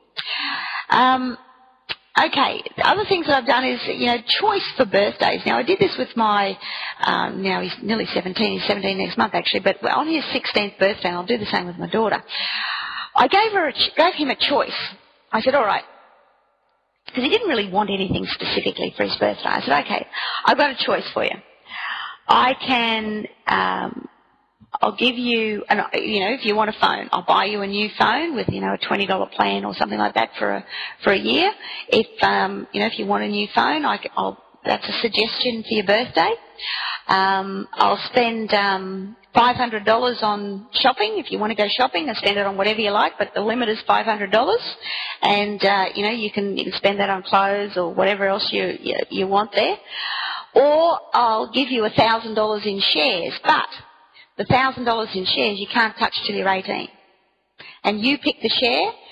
Okay, the other things that I've done is, choice for birthdays. Now, I did this with my, now he's nearly 17, he's 17 next month actually, but on his 16th birthday, and I'll do the same with my daughter, I gave him a choice. I said, all right, because he didn't really want anything specifically for his birthday. I said, okay, I've got a choice for you. I can, I'll give you, if you want a phone, I'll buy you a new phone with, a $20 plan or something like that for a year. If, if you want a new phone, that's a suggestion for your birthday. I'll spend, $500 on shopping. If you want to go shopping, I'll spend it on whatever you like, but the limit is $500. And, you can spend that on clothes or whatever else you want there. Or I'll give you $1,000 in shares, but the $1,000 in shares you can't touch till you're 18. And you pick the share,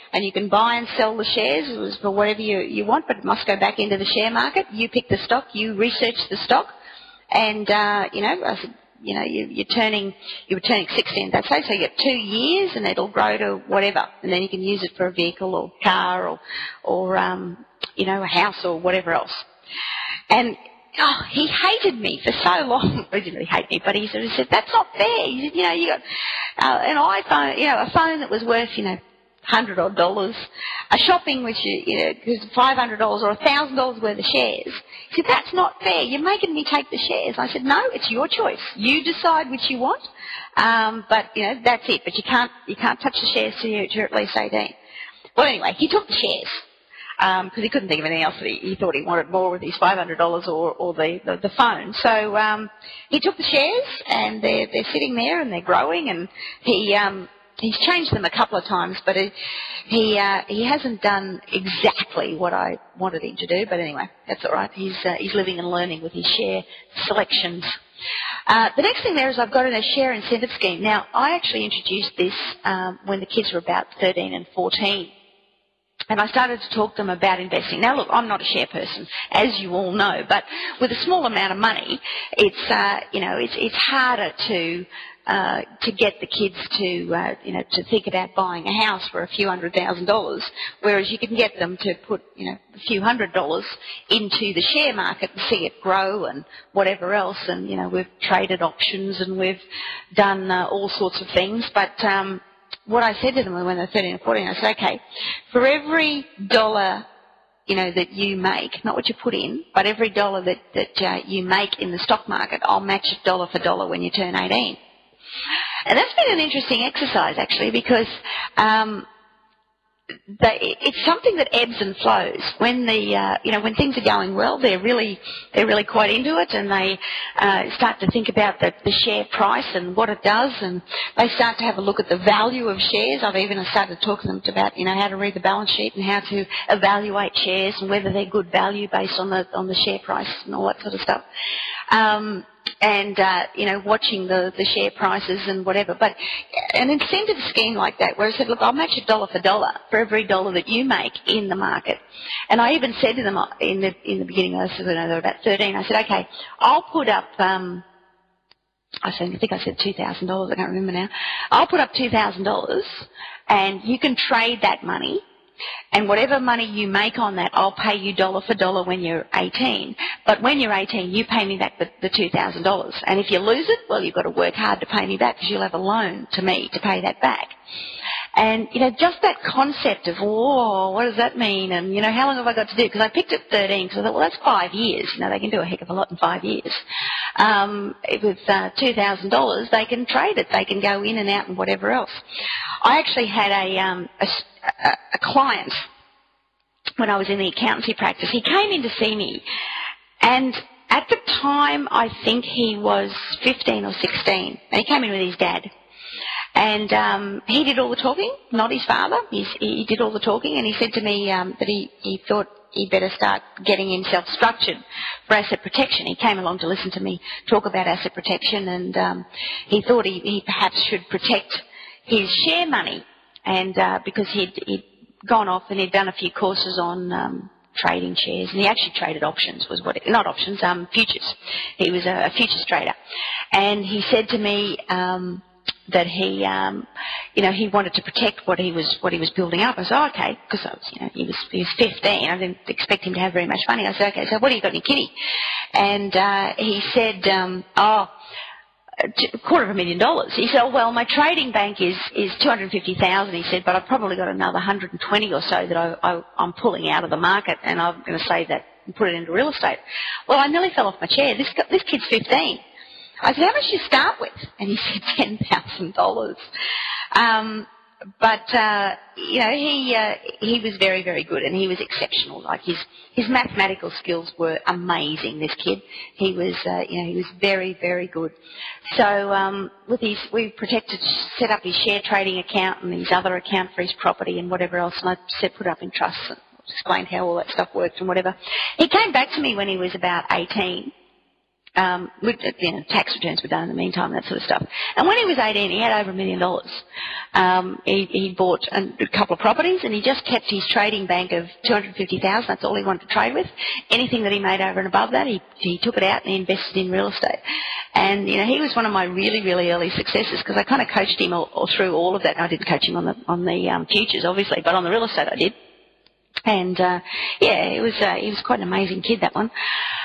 and you can buy and sell the shares for whatever you want, but it must go back into the share market. You pick the stock, you research the stock, and I said, you were turning 60 in that stage, so you get 2 years, and it'll grow to whatever, and then you can use it for a vehicle or car or a house or whatever else. And he hated me for so long. He didn't really hate me, but he sort of said, that's not fair. He said, you got an iPhone, a phone that was worth, $100 odd, a shopping which, was $500 or $1,000 worth of shares. He said, that's not fair. You're making me take the shares. I said, no, it's your choice. You decide which you want. But, that's it. But you can't touch the shares till you're at least 18. Well, anyway, he took the shares. Because he couldn't think of anything else that he thought he wanted more with his $500 or the phone. So he took the shares, and they're sitting there and they're growing, and he's changed them a couple of times, but he hasn't done exactly what I wanted him to do. But anyway, that's all right. He's living and learning with his share selections. The next thing there is I've got a share incentive scheme. Now, I actually introduced this when the kids were about 13 and 14. And I started to talk to them about investing. Now, look, I'm not a share person, as you all know, but with a small amount of money, it's harder to get the kids to think about buying a house for a few $100,000, whereas you can get them to put, a few $100 into the share market and see it grow and whatever else. And, we've traded options and we've done all sorts of things, but what I said to them when they're 13 or 14, I said, okay, for every dollar, that you make, not what you put in, but every dollar that you make in the stock market, I'll match it dollar for dollar when you turn 18. And that's been an interesting exercise, actually, because it's something that ebbs and flows. When when things are going well, they're really quite into it, and they start to think about the share price and what it does, and they start to have a look at the value of shares. I've even started talking to them about how to read the balance sheet and how to evaluate shares and whether they're good value based on the share price and all that sort of stuff. Watching the share prices and whatever. But an incentive scheme like that, where I said, look, I'll match it dollar for dollar for every dollar that you make in the market. And I even said to them in the beginning, I said, they were about 13, I said, okay, I'll put up, I think I said $2,000, I can't remember now. I'll put up $2,000 and you can trade that money. And whatever money you make on that, I'll pay you dollar for dollar when you're 18. But when you're 18, you pay me back the $2,000. And if you lose it, well, you've got to work hard to pay me back because you'll have a loan to me to pay that back. And, just that concept of, what does that mean? And, how long have I got to do? Because I picked at 13 because I thought, well, that's 5 years. They can do a heck of a lot in 5 years. With $2,000, they can trade it. They can go in and out and whatever else. I actually had a client when I was in the accountancy practice. He came in to see me, and at the time I think he was 15 or 16, and he came in with his dad. And he did all the talking, not his father. He did all the talking, and he said to me that he thought he'd better start getting himself structured for asset protection. He came along to listen to me talk about asset protection, and he thought he perhaps should protect his share money. And because he'd gone off and he'd done a few courses on trading shares, and he actually traded options, futures. He was a futures trader. And he said to me that he wanted to protect what he was building up. I said, oh, okay, because he was 15. I didn't expect him to have very much money. I said, okay, so what have you got in your kitty? And he said, $250,000. He said, oh, well, my trading bank is $250,000. He said, but I've probably got another 120 or so that I'm pulling out of the market, and I'm going to save that and put it into real estate. Well, I nearly fell off my chair. This kid's 15. I said, how much did you start with? And he said $10,000. But he was very, very good, and he was exceptional. Like his mathematical skills were amazing. This kid, he was very, very good. So we set up his share trading account and his other account for his property and whatever else, and I said put it up in trusts and explained how all that stuff worked and whatever. He came back to me when he was about 18. Tax returns were done in the meantime, that sort of stuff. And when he was 18, he had over $1 million. He bought a couple of properties, and he just kept his trading bank of $250,000. That's all he wanted to trade with. Anything that he made over and above that, he took it out and he invested in real estate. And he was one of my really, really early successes, because I kind of coached him all through all of that. I didn't coach him on the futures, obviously, but on the real estate I did. And he was quite an amazing kid, that one.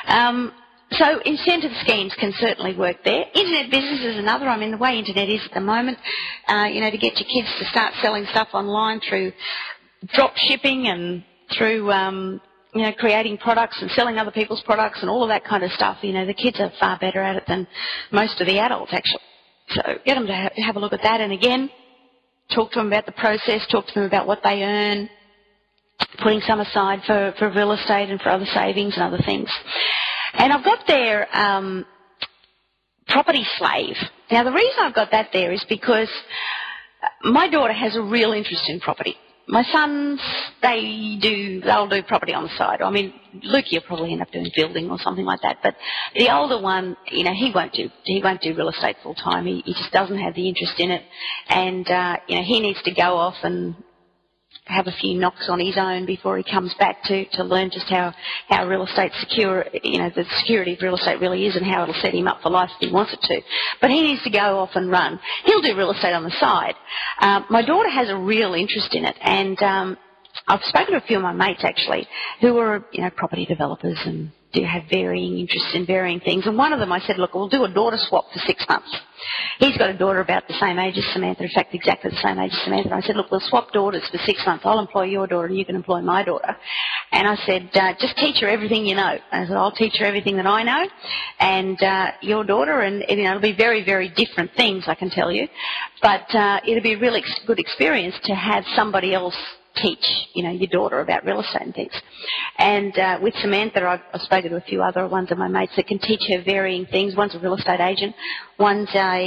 So incentive schemes can certainly work there. Internet business is another. I mean, the way internet is at the moment, to get your kids to start selling stuff online through drop shipping and through, creating products and selling other people's products and all of that kind of stuff. The kids are far better at it than most of the adults, actually. So get them to have a look at that. And again, talk to them about the process, talk to them about what they earn, putting some aside for real estate and for other savings and other things. And I've got there Property Slave. Now, the reason I've got that there is because my daughter has a real interest in property. My sons, they'll do property on the side. I mean, Luke, you'll probably end up doing building or something like that. But the older one, he won't do real estate full time. He just doesn't have the interest in it. And, he needs to go off and have a few knocks on his own before he comes back to learn just how real estate the security of real estate really is, and how it'll set him up for life if he wants it to. But he needs to go off and run. He'll do real estate on the side. My daughter has a real interest in it, and I've spoken to a few of my mates, actually, who are, property developers and do have varying interests in varying things. And one of them, I said, look, we'll do a daughter swap for 6 months. He's got a daughter about the same age as Samantha, in fact, exactly the same age as Samantha. And I said, look, we'll swap daughters for 6 months. I'll employ your daughter and you can employ my daughter. And I said, just teach her everything you know. I said, I'll teach her everything that I know, and your daughter, and it'll be very, very different things, I can tell you. But it'll be a really good experience to have somebody else teach, your daughter about real estate and things. And with Samantha, I've spoken to a few other ones of my mates that can teach her varying things. One's a real estate agent, one's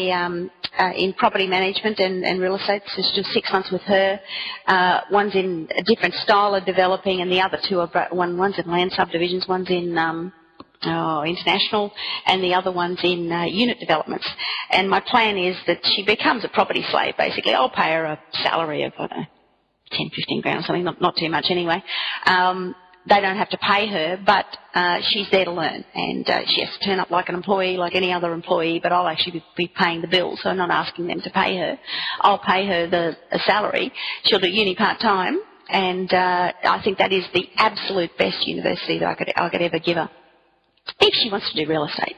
in property management and real estate, so it's just 6 months with her. One's in a different style of developing, and the other two are, one's in land subdivisions, one's in international, and the other one's in unit developments. And my plan is that she becomes a property slave, basically. I'll pay her a salary of, 10, 15 grand or something, not too much anyway. They don't have to pay her, but she's there to learn, and she has to turn up like an employee, like any other employee, but I'll actually be paying the bills, so I'm not asking them to pay her. I'll pay her a salary. She'll do uni part-time, and I think that is the absolute best university that I could ever give her, if she wants to do real estate.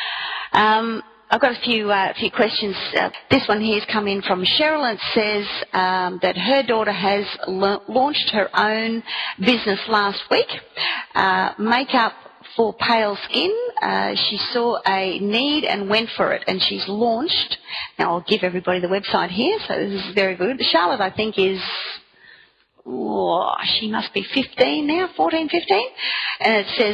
I've got a few questions. This one here has come in from Cheryl, and it says that her daughter has launched her own business last week, makeup for pale skin. She saw a need and went for it, and she's launched. Now, I'll give everybody the website here, so this is very good. Charlotte, I think, is... she must be 15 now, 14, 15. And it says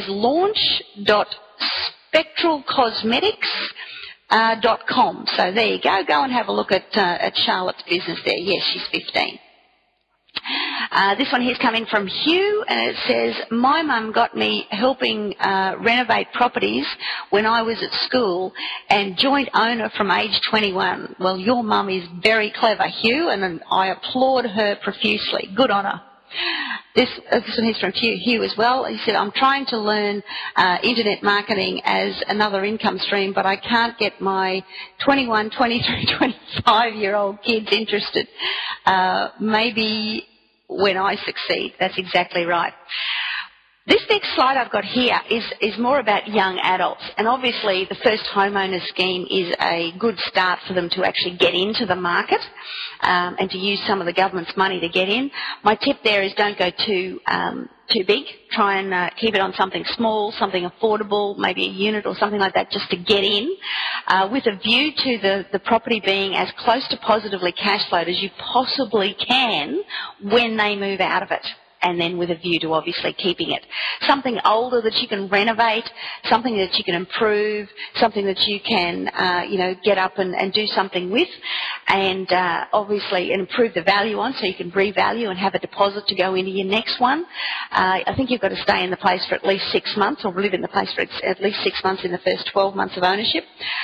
launch.spectralcosmetics.com. So there you go. Go and have a look at Charlotte's business there. Yes, she's 15. This one here's coming from Hugh, and it says, my mum got me helping renovate properties when I was at school, and joint owner from age 21. Well, your mum is very clever, Hugh, and I applaud her profusely. Good on her. This one is from Hugh as well. He said, I'm trying to learn internet marketing as another income stream, but I can't get my 21, 23, 25-year-old kids interested. Maybe when I succeed. That's exactly right. This next slide I've got here is more about young adults, and obviously the first homeowner scheme is a good start for them to actually get into the market and to use some of the government's money to get in. My tip there is don't go too big. Try and keep it on something small, something affordable, maybe a unit or something like that, just to get in, with a view to the property being as close to positively cash flowed as you possibly can when they move out of it. and then with a view to obviously keeping it. Something older that you can renovate, something that you can improve, something that you can, get up and do something with, and obviously improve the value on, so you can revalue and have a deposit to go into your next one. I think you've got to stay in the place for at least 6 months, or live in the place for at least 6 months in the first 12 months of ownership,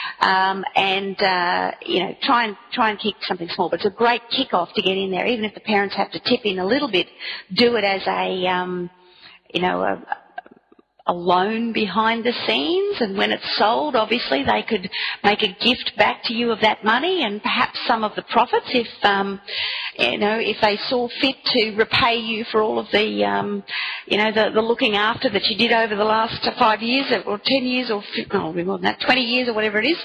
try and keep something small. But it's a great kick-off to get in there, even if the parents have to tip in a little bit. Do it as a loan behind the scenes, and when it's sold, obviously they could make a gift back to you of that money, and perhaps some of the profits if they saw fit to repay you for all of the looking after that you did over the last 5 years or 10 years or more than that, 20 years or whatever it is.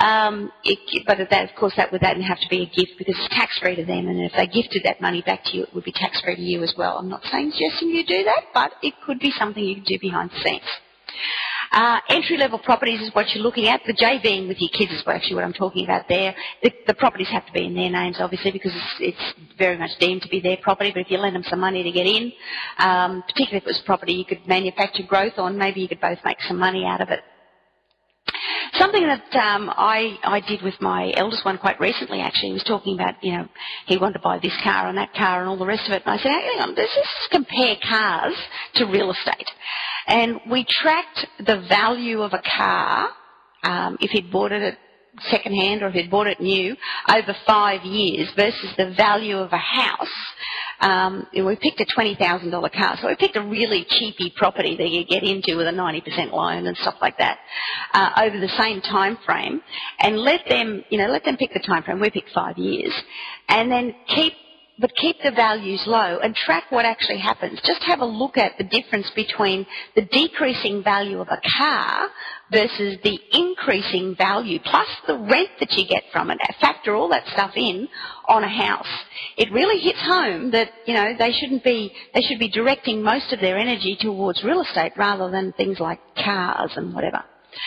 But of course that would then have to be a gift, because it's tax free to them, and if they gifted that money back to you, it would be tax free to you as well. I'm not suggesting you do that, but it could be something you could do behind the scenes. Entry-level properties is what you're looking at. The JVing with your kids is actually what I'm talking about there. The properties have to be in their names, obviously, because it's very much deemed to be their property. But if you lend them some money to get in, particularly if it was property you could manufacture growth on, maybe you could both make some money out of it. Something that I did with my eldest one quite recently, actually, was talking about, he wanted to buy this car and that car and all the rest of it. And I said, hang on, let's just compare cars to real estate. And we tracked the value of a car, if he'd bought it at second-hand or if he'd bought it new, over 5 years versus the value of a house. We picked a $20,000 car, so we picked a really cheapy property that you get into with a 90% loan and stuff like that over the same time frame, and let them pick the time frame. We picked 5 years, and then keep the values low and track what actually happens. Just have a look at the difference between the decreasing value of a car versus the increasing value, plus the rent that you get from it. Factor all that stuff in on a house. It really hits home that, they should be directing most of their energy towards real estate rather than things like cars and whatever.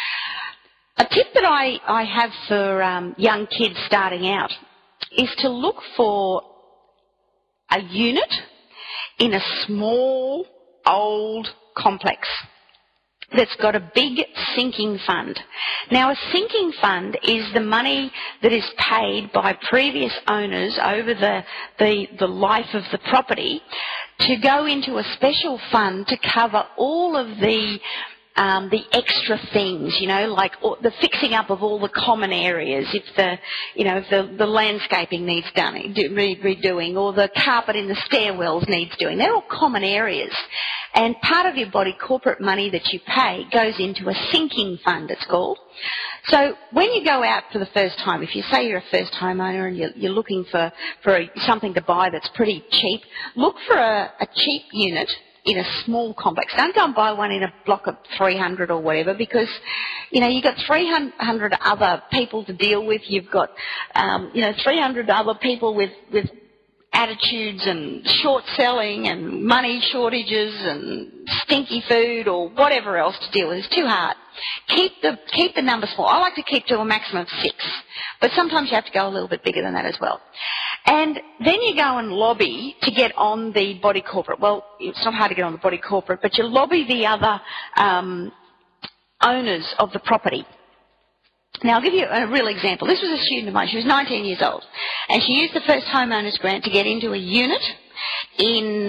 A tip that I have for young kids starting out is to look for a unit in a small, old complex that's got a big sinking fund. Now, a sinking fund is the money that is paid by previous owners over the life of the property to go into a special fund to cover all of the extra things, like the fixing up of all the common areas, if the landscaping needs redoing, or the carpet in the stairwells needs doing. They're all common areas. And part of your body corporate money that you pay goes into a sinking fund, it's called. So when you go out for the first time, if you say you're a first homeowner and you're looking for something to buy that's pretty cheap, look for a cheap unit in a small complex. Don't go and buy one in a block of 300 or whatever, because, you've got 300 other people to deal with. You've got, 300 other people with attitudes and short selling and money shortages and stinky food or whatever else to deal with. It's too hard. Keep the number small. I like to keep to a maximum of 6, but sometimes you have to go a little bit bigger than that as well. And then you go and lobby to get on the body corporate. Well, it's not hard to get on the body corporate, but you lobby the other owners of the property. Now, I'll give you a real example. This was a student of mine. She was 19 years old, and she used the first homeowners grant to get into a unit in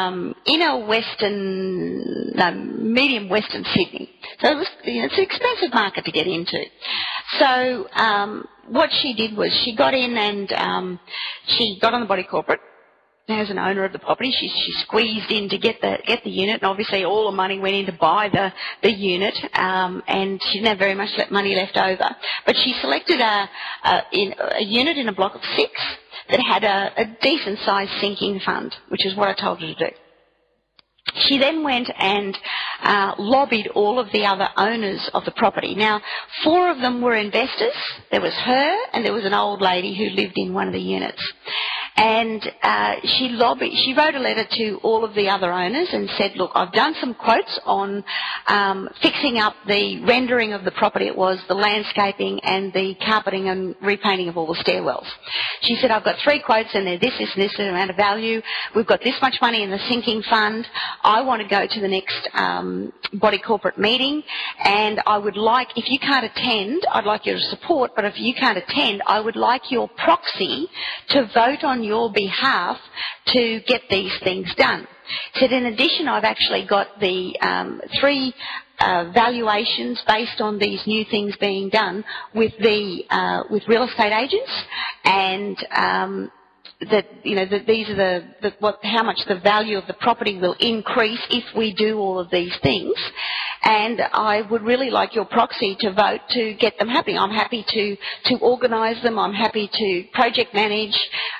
medium western Sydney. So it was, it's an expensive market to get into. So what she did was she got in and she got on the body corporate. As an owner of the property, she squeezed in to get the unit, and obviously all the money went in to buy the unit, and she didn't have very much money left over. But she selected a unit in a block of 6 that had a decent sized sinking fund, which is what I told her to do. She then went and lobbied all of the other owners of the property. Now, 4 of them were investors. There was her, and there was an old lady who lived in one of the units. And she wrote a letter to all of the other owners and said, look, I've done some quotes on fixing up the rendering of the property it was, the landscaping and the carpeting and repainting of all the stairwells. She said, I've got 3 quotes and they're this amount of value. We've got this much money in the sinking fund. I want to go to the next body corporate meeting, and I would like, if you can't attend, I'd like your support, but if you can't attend, I would like your proxy to vote on your behalf to get these things done. Said in addition, I've actually got the 3 valuations based on these new things being done with real estate agents, and that these are how much the value of the property will increase if we do all of these things, and I would really like your proxy to vote to get them happening. I'm happy to organise them. I'm happy to project manage,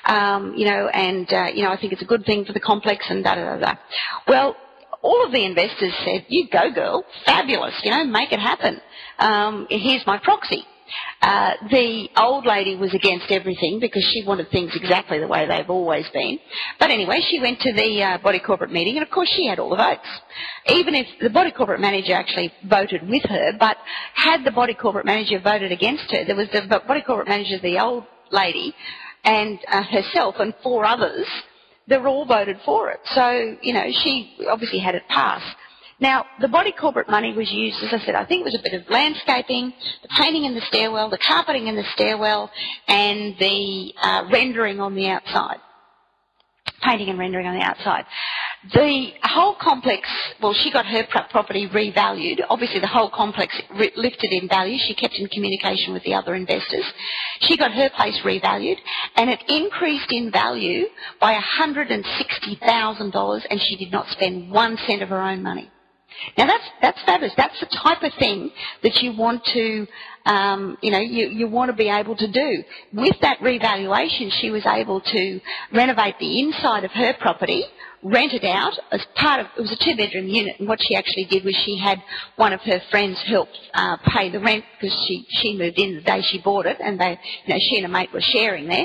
I think it's a good thing for the complex and da da da da. Well, all of the investors said, "You go, girl, fabulous, make it happen. Here's my proxy." The old lady was against everything because she wanted things exactly the way they've always been. But anyway, she went to the body corporate meeting, and of course she had all the votes. Even if the body corporate manager actually voted with her, but had the body corporate manager voted against her, there was the body corporate manager, the old lady, and herself and 4 others, they were all voted for it. So, she obviously had it passed. Now, the body corporate money was used, as I said, I think it was a bit of landscaping, the painting in the stairwell, the carpeting in the stairwell, and the rendering on the outside. Painting and rendering on the outside. The whole complex, well, she got her property revalued. Obviously, the whole complex lifted in value. She kept in communication with the other investors. She got her place revalued, and it increased in value by $160,000, and she did not spend 1 cent of her own money. Now that's fabulous. That's the type of thing that you want to, you want to be able to do. With that revaluation, she was able to renovate the inside of her property, rent it out as part of, it was a 2-bedroom unit, and what she actually did was she had one of her friends help pay the rent because she moved in the day she bought it, and she and a mate were sharing there.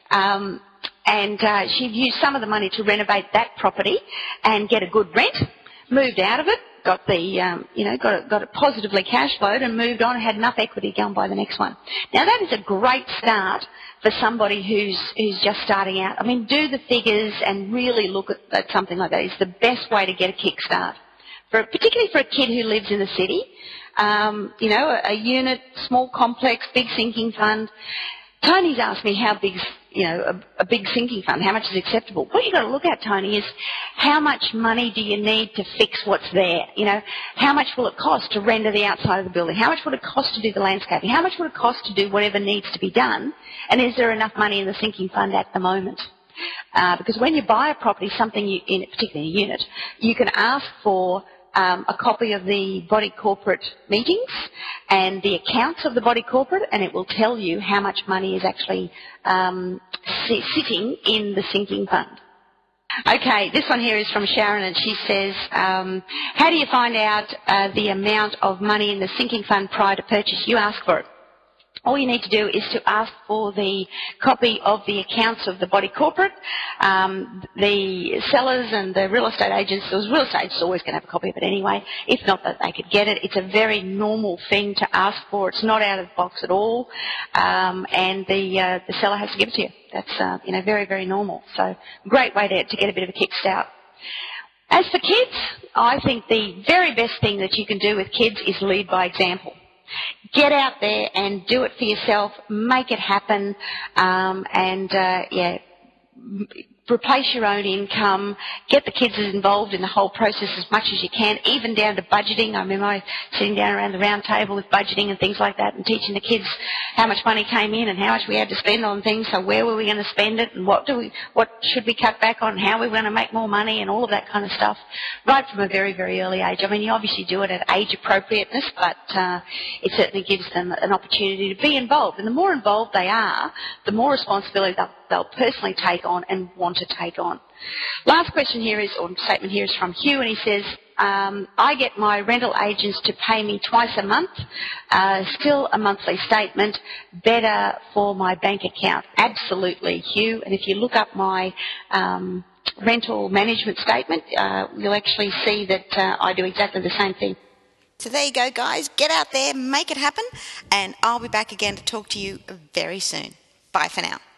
She used some of the money to renovate that property and get a good rent, moved out of it, got it positively cash flowed and moved on and had enough equity to go and buy the next one. Now that is a great start for somebody who's just starting out. I mean, do the figures and really look at something like that. It's the best way to get a kickstart. Particularly for a kid who lives in the city, a unit, small complex, big sinking fund. Tony's asked me how big's, a big sinking fund, how much is acceptable. What you've got to look at, Tony, is how much money do you need to fix what's there? How much will it cost to render the outside of the building? How much would it cost to do the landscaping? How much would it cost to do whatever needs to be done? And is there enough money in the sinking fund at the moment? Because when you buy a property, particularly a unit, you can ask for a copy of the body corporate meetings and the accounts of the body corporate, and it will tell you how much money is actually sitting in the sinking fund. Okay, this one here is from Sharon, and she says, how do you find out the amount of money in the sinking fund prior to purchase? You ask for it. All you need to do is to ask for the copy of the accounts of the body corporate. The sellers and the real estate agents, the real estate agents are always going to have a copy of it anyway. If not, that they could get it. It's a very normal thing to ask for. It's not out of the box at all. And the seller has to give it to you. That's, very, very normal. So great way to get a bit of a kickstart. As for kids, I think the very best thing that you can do with kids is lead by example. Get out there and do it for yourself, make it happen, replace your own income, get the kids involved in the whole process as much as you can, even down to budgeting. I remember sitting down around the round table with budgeting and things like that and teaching the kids how much money came in and how much we had to spend on things, so where were we going to spend it and what should we cut back on, how we were going to make more money and all of that kind of stuff, right from a very, very early age. I mean, you obviously do it at age appropriateness, but it certainly gives them an opportunity to be involved. And the more involved they are, the more responsibility they'll personally take on and want to take on. Last question here is, or statement here is from Hugh, and he says, I get my rental agents to pay me twice a month, still a monthly statement, better for my bank account. Absolutely, Hugh. And if you look up my rental management statement, you'll actually see that I do exactly the same thing. So there you go, guys. Get out there, make it happen, and I'll be back again to talk to you very soon. Bye for now.